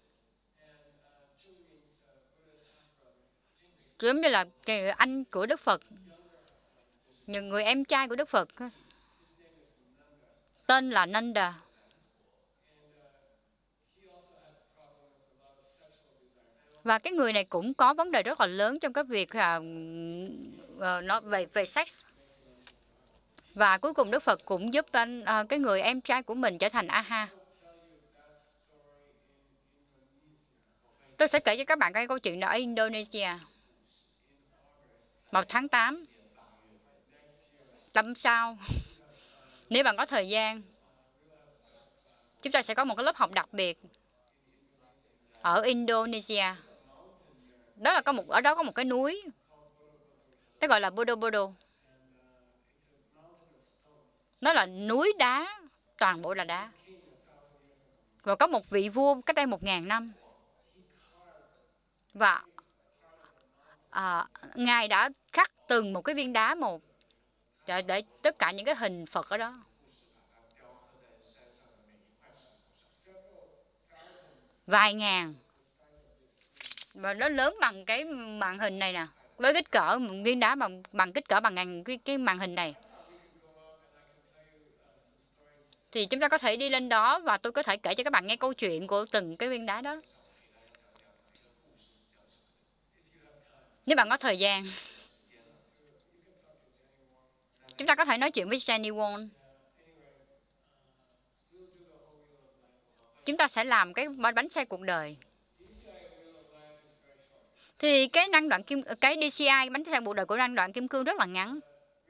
giống như là anh của Đức Phật, những người em trai của Đức Phật tên là Nanda. Và cái người này cũng có vấn đề rất là lớn trong cái việc uh, nó về về sex. Và cuối cùng Đức Phật cũng giúp anh uh, cái người em trai của mình trở thành A-ha. Tôi sẽ kể cho các bạn cái câu chuyện đó ở Indonesia. Vào tháng tám. Năm sau. Nếu bạn có thời gian, chúng ta sẽ có một cái lớp học đặc biệt ở Indonesia. Đó là có một ở đó có một cái núi, nó gọi là Bodo Bodo. Nó là núi đá, toàn bộ là đá. Và có một vị vua cách đây một ngàn năm. Và à, Ngài đã khắc từng một cái viên đá một để, để tất cả những cái hình Phật ở đó. Vài ngàn. Và nó lớn bằng cái màn hình này nè. Với kích cỡ một viên đá bằng bằng kích cỡ bằng ngàn cái, cái màn hình này. Thì chúng ta có thể đi lên đó và tôi có thể kể cho các bạn nghe câu chuyện của từng cái viên đá đó. Nếu bạn có thời gian, chúng ta có thể nói chuyện với Jenny Won. Chúng ta sẽ làm cái bánh xe cuộc đời. Thì cái năng đoạn kim cái đê xê i, bánh xe cuộc đời của năng đoạn kim cương rất là ngắn.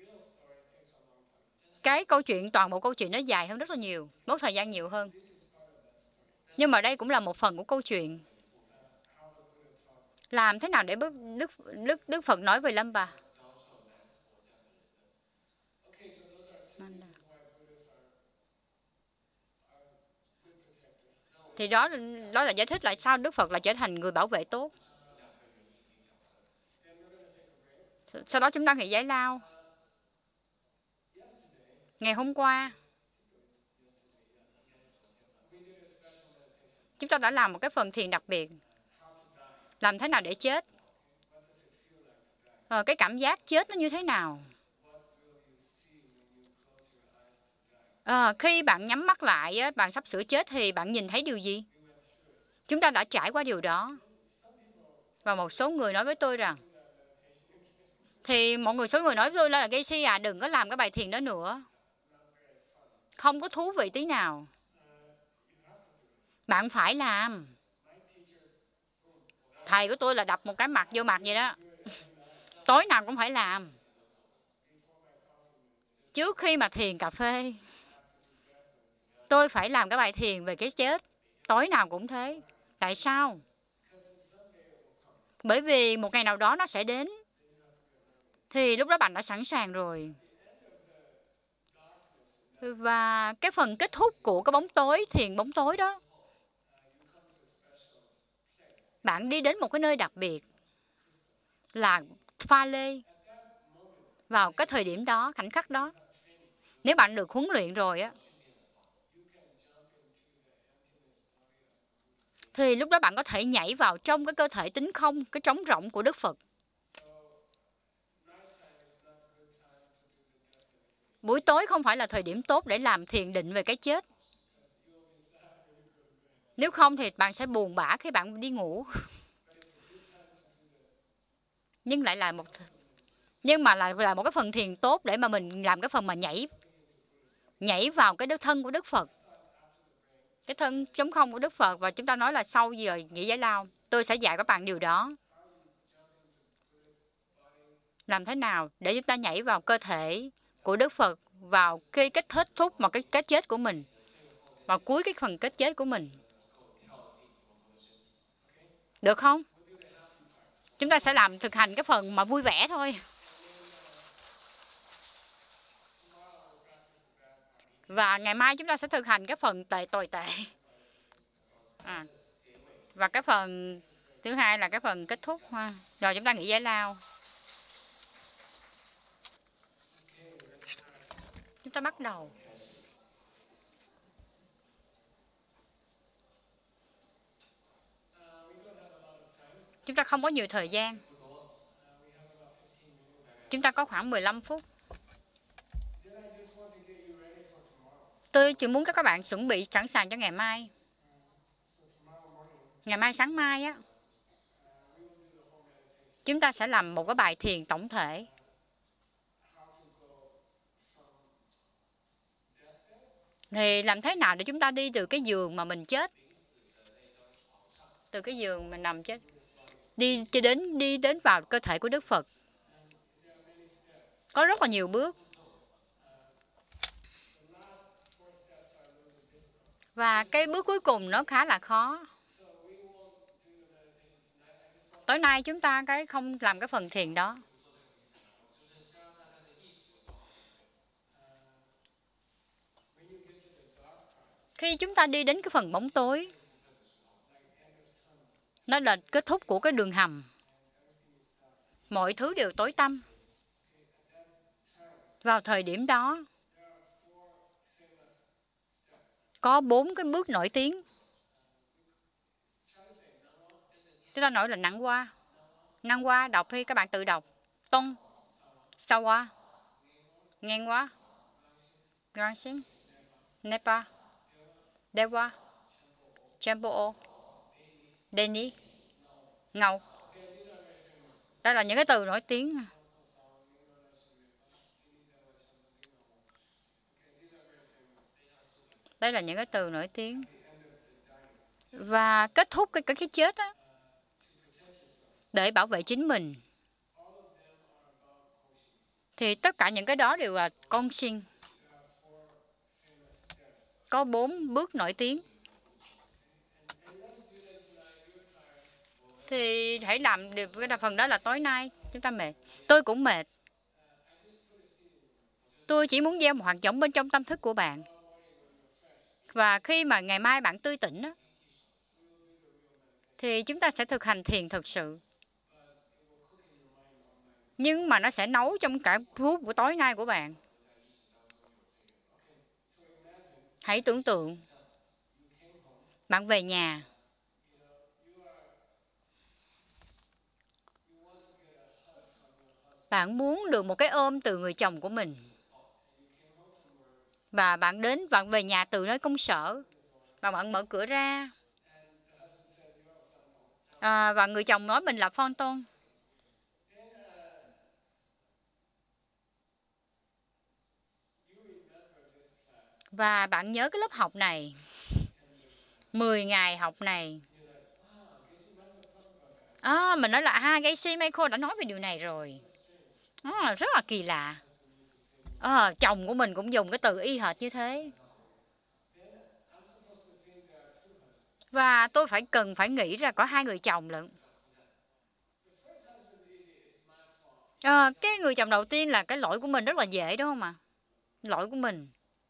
Cái câu chuyện, toàn bộ câu chuyện nó dài hơn rất là nhiều, mất thời gian nhiều hơn. Nhưng mà đây cũng là một phần của câu chuyện. Làm thế nào để Đức, Đức, Đức, Đức Phật nói về Lâm Bà? Thì đó, đó là giải thích lại sao Đức Phật lại trở thành người bảo vệ tốt. Sau đó chúng ta nghỉ giải lao. Ngày hôm qua, chúng ta đã làm một cái phần thiền đặc biệt. Làm thế nào để chết? Ờ, cái cảm giác chết nó như thế nào? À, khi bạn nhắm mắt lại, bạn sắp sửa chết thì bạn nhìn thấy điều gì? Chúng ta đã trải qua điều đó. Và một số người nói với tôi rằng, thì một người số người nói với tôi là Gacy à, đừng có làm cái bài thiền đó nữa. Không có thú vị tí nào. Bạn phải làm. Thầy của tôi là đập một cái mặt vô mặt vậy đó. Tối nào cũng phải làm. Trước khi mà thiền cà phê, tôi phải làm cái bài thiền về cái chết. Tối nào cũng thế. Tại sao? Bởi vì một ngày nào đó nó sẽ đến. Thì lúc đó bạn đã sẵn sàng rồi. Và cái phần kết thúc của cái bóng tối, thiền bóng tối đó, bạn đi đến một cái nơi đặc biệt là pha lê. Vào cái thời điểm đó, khoảnh khắc đó, nếu bạn được huấn luyện rồi á, thì lúc đó bạn có thể nhảy vào trong cái cơ thể tính không, cái trống rỗng của Đức Phật. Buổi tối không phải là thời điểm tốt để làm thiền định về cái chết. Nếu không thì bạn sẽ buồn bã khi bạn đi ngủ. Nhưng lại là một nhưng mà là là một cái phần thiền tốt để mà mình làm cái phần mà nhảy nhảy vào cái đức thân của Đức Phật, cái thân trống không của Đức Phật. Và chúng ta nói là sau giờ nghỉ giải lao, tôi sẽ dạy các bạn điều đó. Làm thế nào để chúng ta nhảy vào cơ thể của Đức Phật vào cái kết kết thúc mà cái kết chết của mình, vào cuối cái phần kết chết của mình. Được không? Chúng ta sẽ làm thực hành cái phần mà vui vẻ thôi. Và ngày mai chúng ta sẽ thực hành cái phần tệ tồi tệ. À. Và cái phần thứ hai là cái phần kết thúc. Ha. Rồi chúng ta nghỉ giải lao. Chúng ta bắt đầu. Chúng ta không có nhiều thời gian. Chúng ta có khoảng mười lăm phút. Tôi chỉ muốn các bạn chuẩn bị sẵn sàng cho ngày mai. Ngày mai sáng mai á, chúng ta sẽ làm một cái bài thiền tổng thể. Thì làm thế nào để chúng ta đi từ cái giường mà mình chết, từ cái giường mình nằm chết, đi cho đến đi đến vào cơ thể của Đức Phật. Có rất là nhiều bước. Và cái bước cuối cùng nó khá là khó. Tối nay chúng ta cái không làm cái phần thiền đó. Khi chúng ta đi đến cái phần bóng tối, nó là kết thúc của cái đường hầm. Mọi thứ đều tối tăm. Vào thời điểm đó, có bốn cái bước nổi tiếng. Chúng ta nói là nặng qua. Năng qua, đọc đi, các bạn tự đọc. Tông, sao qua, ngang qua, grand sim, nepa, dewa, champo, deni, ngầu. Đây là những cái từ nổi tiếng. Đây là những cái từ nổi tiếng. Và kết thúc cái, cái, cái chết á, để bảo vệ chính mình. Thì tất cả những cái đó đều là con sinh. Có bốn bước nổi tiếng. Thì hãy làm được cái phần đó là tối nay. Chúng ta mệt. Tôi cũng mệt. Tôi chỉ muốn gieo một hạt giống bên trong tâm thức của bạn. Và khi mà ngày mai bạn tươi tỉnh á, thì chúng ta sẽ thực hành thiền thực sự. Nhưng mà nó sẽ nấu trong cả phút của tối nay của bạn. Hãy tưởng tượng bạn về nhà. Bạn muốn được một cái ôm từ người chồng của mình. Và bạn đến, bạn về nhà từ nơi công sở. Và bạn mở cửa ra. À, và người chồng nói mình là Phong Tôn. Và bạn nhớ cái lớp học này. mười ngày học này. À, mình nói là ha, Gacy Michael đã nói về điều này rồi. À, rất là kỳ lạ. À, chồng của mình cũng dùng cái từ y hệt như thế. Và tôi phải cần phải nghĩ ra có hai người chồng lận. À, cái người chồng đầu tiên là cái lỗi của mình, rất là dễ đúng không ạ? Lỗi của mình.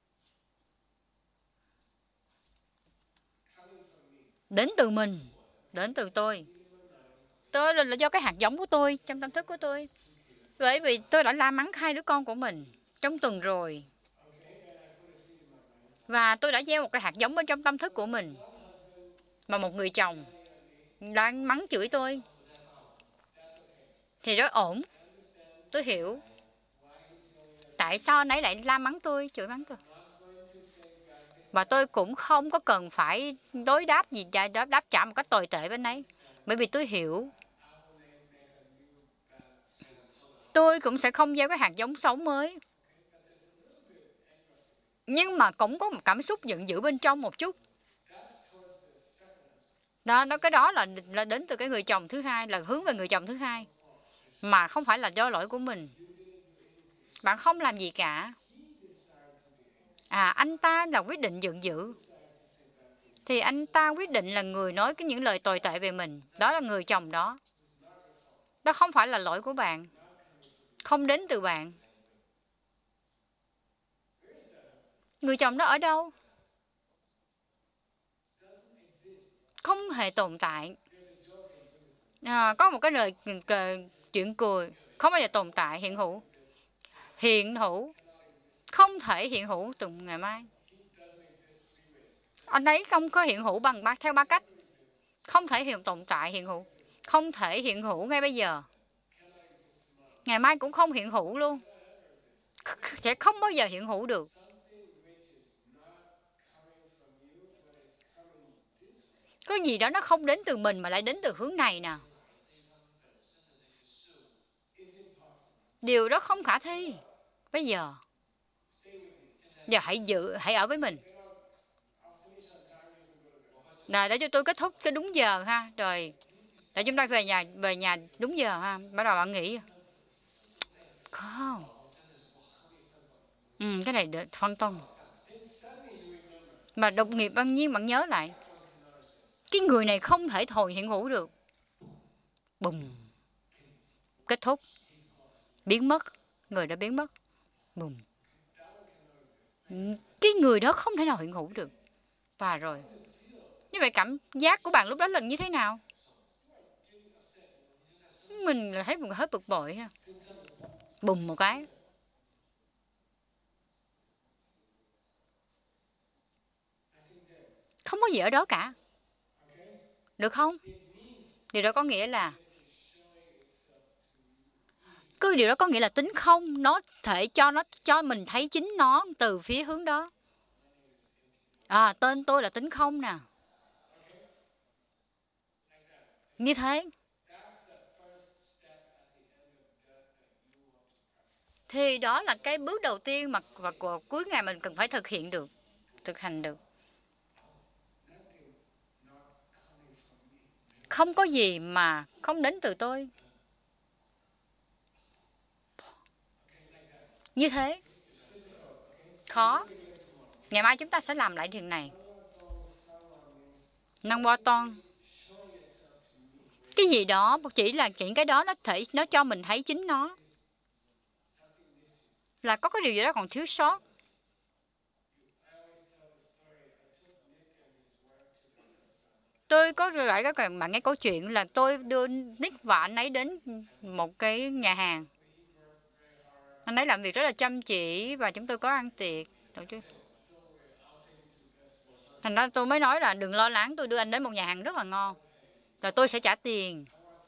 Đến từ mình. Đến từ tôi. Tôi là, là do cái hạt giống của tôi, trong tâm thức của tôi. Bởi vì tôi đã la mắng hai đứa con của mình trong tuần rồi. Và tôi đã gieo một cái hạt giống bên trong tâm thức của mình. Mà một người chồng đang mắng chửi tôi. Thì rất ổn. Tôi hiểu. Tại sao anh ấy lại la mắng tôi, chửi mắng tôi. Và tôi cũng không có cần phải đối đáp gì, đáp, đáp trả một cách tồi tệ bên ấy. Bởi vì tôi hiểu. Tôi cũng sẽ không gieo cái hạt giống xấu mới. Nhưng mà cũng có một cảm xúc giận dữ bên trong một chút. Đó, đó cái đó là, là đến từ cái người chồng thứ hai, là hướng về người chồng thứ hai. Mà không phải là do lỗi của mình. Bạn không làm gì cả. À, anh ta là quyết định giận dữ. Thì anh ta quyết định là người nói cái những lời tồi tệ về mình. Đó là người chồng đó. Đó không phải là lỗi của bạn. Không đến từ bạn. Người chồng đó ở đâu? Không hề tồn tại. À, có một cái lời chuyện cười. Không bao giờ tồn tại, hiện hữu. Hiện hữu. Không thể hiện hữu từ ngày mai. Anh ấy không có hiện hữu bằng ba theo ba cách. Không thể hiện tồn tại hiện hữu. Không thể hiện hữu ngay bây giờ. Ngày mai cũng không hiện hữu luôn. Sẽ không bao giờ hiện hữu được. Có gì đó nó không đến từ mình mà lại đến từ hướng này nè. Điều đó không khả thi. Bây giờ. Giờ hãy giữ, hãy ở với mình. Rồi, để cho tôi kết thúc cái đúng giờ ha. Rồi, để chúng ta về nhà về nhà đúng giờ ha. Bắt đầu bạn nghỉ. Không. Ừ, cái này được phân tông. Mà đồng nghiệp bao nhiên bạn nhớ lại, cái người này không thể hồi hiện hữu được. Bùm. Kết thúc. Biến mất. Người đã biến mất. Bùm. Cái người đó không thể nào hiện hữu được. Và rồi. Như vậy cảm giác của bạn lúc đó là như thế nào? Mình thấy mình hơi bực bội ha. Bùm một cái. Không có gì ở đó cả. Được không? Điều đó có nghĩa là Cứ điều đó có nghĩa là tính không, nó thể cho nó cho mình thấy chính nó từ phía hướng đó. À, tên tôi là tính không nè. Như thế. Thì đó là cái bước đầu tiên mà và cuối ngày mình cần phải thực hiện được, thực hành được. Không có gì mà không đến từ tôi. Như thế. Khó. Ngày mai chúng ta sẽ làm lại điều này. Năng bo ton. Cái gì đó chỉ là chuyện cái đó nó thể nó cho mình thấy chính nó. Là có cái điều gì đó còn thiếu sót. Tôi có lại các bạn nghe câu chuyện là tôi đưa Nick và anh ấy đến một cái nhà hàng. Anh ấy làm việc rất là chăm chỉ và chúng tôi có ăn tiệc. Thành ra tôi mới nói là đừng lo lắng, tôi đưa anh đến một nhà hàng rất là ngon. Rồi tôi sẽ trả tiền.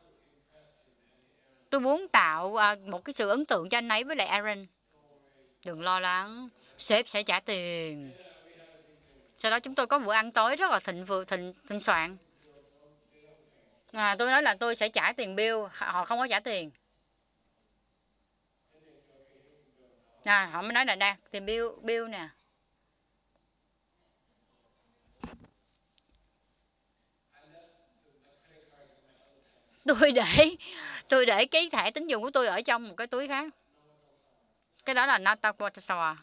Tôi muốn tạo một cái sự ấn tượng cho anh ấy với lại Aaron. Đừng lo lắng, sếp sẽ trả tiền. Sau đó chúng tôi có bữa ăn tối rất là thịnh vượng, thịnh, thịnh soạn. À, tôi nói là tôi sẽ trả tiền bill, họ không có trả tiền. À, họ mới nói là nè, tiền bill, bill nè. Tôi để tôi để cái thẻ tín dụng của tôi ở trong một cái túi khác. Cái đó là Natawasawa.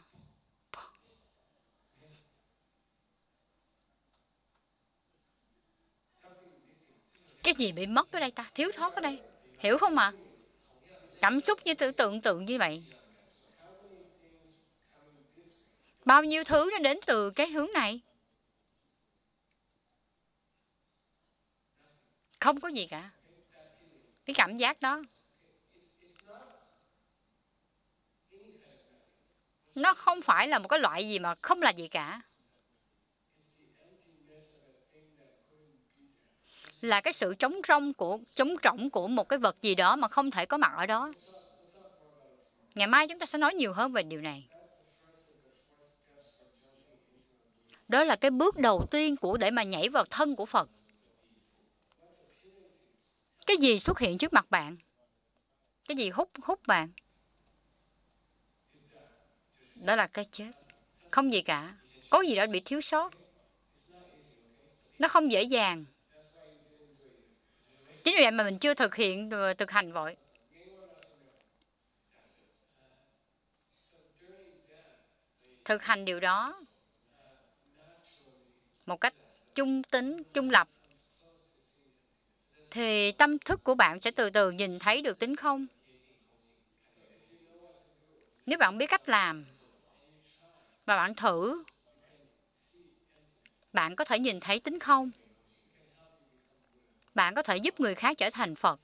Cái gì bị mất ở đây ta? Thiếu thoát ở đây. Hiểu không mà? Cảm xúc như tưởng tượng tượng như vậy. Bao nhiêu thứ nó đến từ cái hướng này. Không có gì cả. Cái cảm giác đó. Nó không phải là một cái loại gì mà không là gì cả. Là cái sự trống rỗng của trống rỗng của một cái vật gì đó mà không thể có mặt ở đó. Ngày mai chúng ta sẽ nói nhiều hơn về điều này. Đó là cái bước đầu tiên của để mà nhảy vào thân của Phật. Cái gì xuất hiện trước mặt bạn? Cái gì hút hút bạn? Đó là cái chết. Không gì cả. Có gì đó bị thiếu sót. Nó không dễ dàng. Chính vì vậy mà mình chưa thực hiện thực hành vội. Thực hành điều đó một cách trung tính, trung lập, thì tâm thức của bạn sẽ từ từ nhìn thấy được tính không. Nếu bạn biết cách làm và bạn thử, bạn có thể nhìn thấy tính không. Bạn có thể giúp người khác trở thành Phật.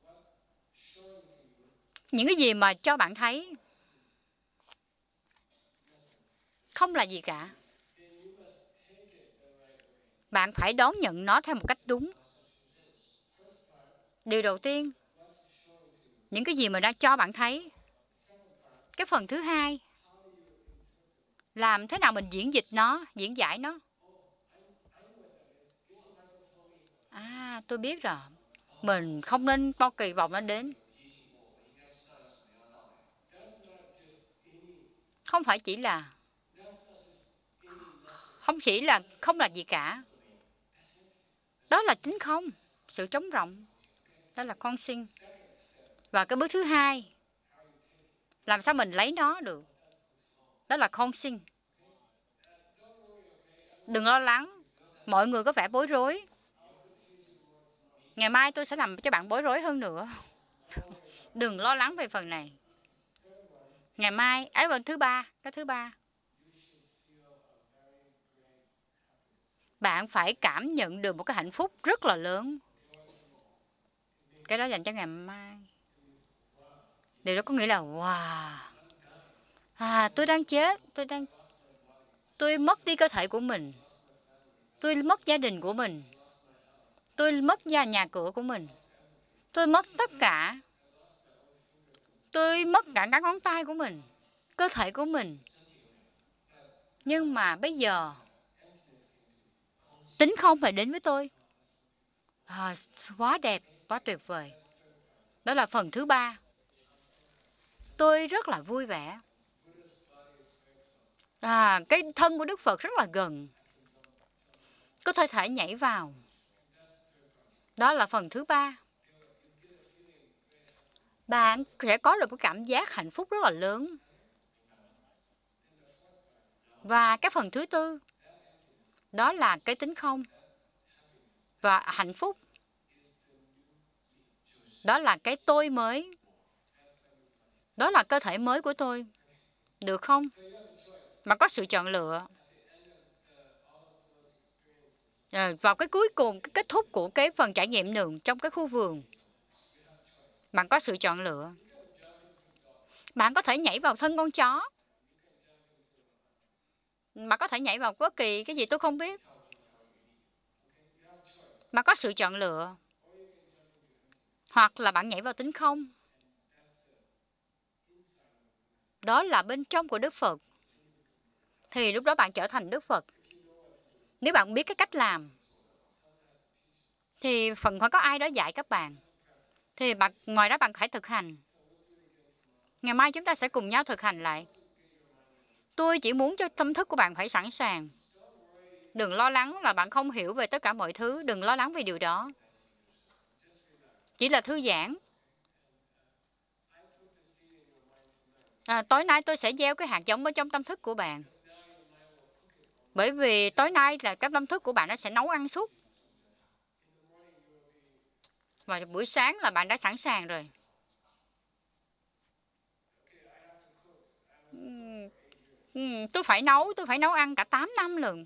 Những cái gì mà cho bạn thấy không là gì cả. Bạn phải đón nhận nó theo một cách đúng. Điều đầu tiên, những cái gì mà đã cho bạn thấy. Cái phần thứ hai, làm thế nào mình diễn dịch nó, diễn giải nó. À, tôi biết rồi. Mình không nên có kỳ vọng nó đến. Không phải chỉ là Không chỉ là không là gì cả. Đó là tính không, sự trống rỗng. Đó là con sinh. Và cái bước thứ hai, làm sao mình lấy nó được. Đó là con sinh. Đừng lo lắng. Mọi người có vẻ bối rối. Ngày mai tôi sẽ làm cho bạn bối rối hơn nữa. Đừng lo lắng về phần này. Ngày mai, ấy phần thứ ba, cái thứ ba. Bạn phải cảm nhận được một cái hạnh phúc rất là lớn. Cái đó dành cho ngày mai. Điều đó có nghĩa là wow. À, tôi đang chết, tôi đang tôi mất đi cơ thể của mình. Tôi mất gia đình của mình. Tôi mất nhà nhà cửa của mình. Tôi mất tất cả. Tôi mất cả các ngón tay của mình, cơ thể của mình. Nhưng mà bây giờ tính không phải đến với tôi. À, quá đẹp, quá tuyệt vời. Đó là phần thứ ba. Tôi rất là vui vẻ. À, cái thân của Đức Phật rất là gần. Có thể thể nhảy vào. Đó là phần thứ ba. Bạn sẽ có được một cảm giác hạnh phúc rất là lớn. Và cái phần thứ tư, đó là cái tính không. Và hạnh phúc. Đó là cái tôi mới. Đó là cơ thể mới của tôi. Được không? Mà có sự chọn lựa. À, vào cái cuối cùng, cái kết thúc của cái phần trải nghiệm đường trong cái khu vườn, bạn có sự chọn lựa. Bạn có thể nhảy vào thân con chó. Bạn có thể nhảy vào bất kỳ cái gì tôi không biết. Bạn có sự chọn lựa. Hoặc là bạn nhảy vào tính không. Đó là bên trong của Đức Phật. Thì lúc đó bạn trở thành Đức Phật. Nếu bạn biết cái cách làm, thì phần phải có ai đó dạy các bạn. Thì bạn, ngoài đó bạn phải thực hành. Ngày mai chúng ta sẽ cùng nhau thực hành lại. Tôi chỉ muốn cho tâm thức của bạn phải sẵn sàng. Đừng lo lắng là bạn không hiểu về tất cả mọi thứ. Đừng lo lắng về điều đó. Chỉ là thư giãn. À, tối nay tôi sẽ gieo cái hạt giống ở trong tâm thức của bạn. Bởi vì tối nay là cái tâm thức của bạn nó sẽ nấu ăn suốt. Và buổi sáng là bạn đã sẵn sàng rồi. Uhm, uhm, tôi phải nấu, tôi phải nấu ăn cả tám năm lần.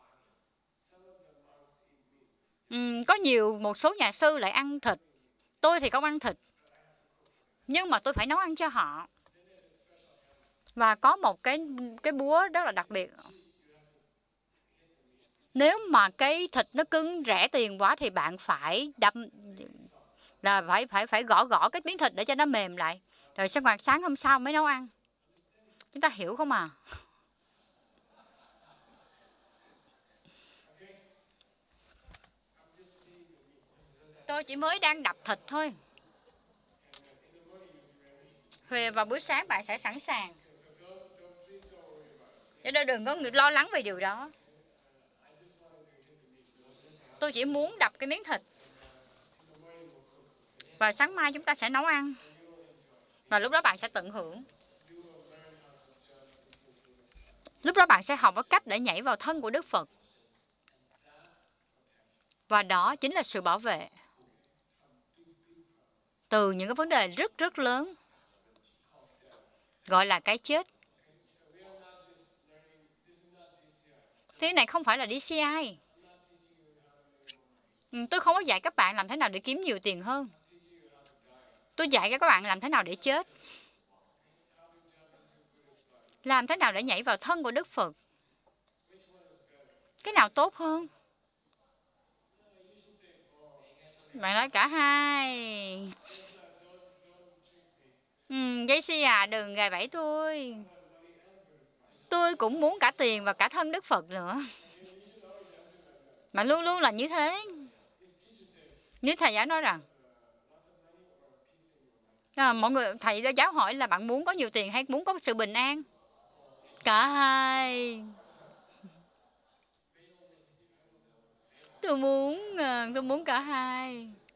Uhm, có nhiều, một số nhà sư lại ăn thịt. Tôi thì không ăn thịt. Nhưng mà tôi phải nấu ăn cho họ. Và có một cái cái búa rất là đặc biệt. Nếu mà cái thịt nó cứng rẻ tiền quá thì bạn phải đâm là phải phải phải gõ gõ cái miếng thịt để cho nó mềm lại. Rồi sinh hoạt sáng hôm sau mới nấu ăn. Chúng ta hiểu không à? Tôi chỉ mới đang đập thịt thôi. Về vào buổi sáng bạn sẽ sẵn sàng. Cho nên đừng có lo lắng về điều đó. Tôi chỉ muốn đập cái miếng thịt. Và sáng mai chúng ta sẽ nấu ăn. Và lúc đó bạn sẽ tận hưởng. Lúc đó bạn sẽ học cái cách để nhảy vào thân của Đức Phật. Và đó chính là sự bảo vệ. Từ những cái vấn đề rất rất lớn. Gọi là cái chết. Thế này không phải là đê xê i. Ừ, tôi không có dạy các bạn làm thế nào để kiếm nhiều tiền hơn. Tôi dạy cho các bạn làm thế nào để chết. Làm thế nào để nhảy vào thân của Đức Phật. Cái nào tốt hơn? Bạn nói cả hai. Ừ, giấy si à, đừng gài bẫy tôi. Tôi cũng muốn cả tiền và cả thân Đức Phật nữa. Mà luôn luôn là như thế. Như thầy giáo nói rằng, à, mọi người, thầy giáo hỏi là bạn muốn có nhiều tiền hay muốn có sự bình an? Cả hai. Tôi muốn, tôi muốn cả hai.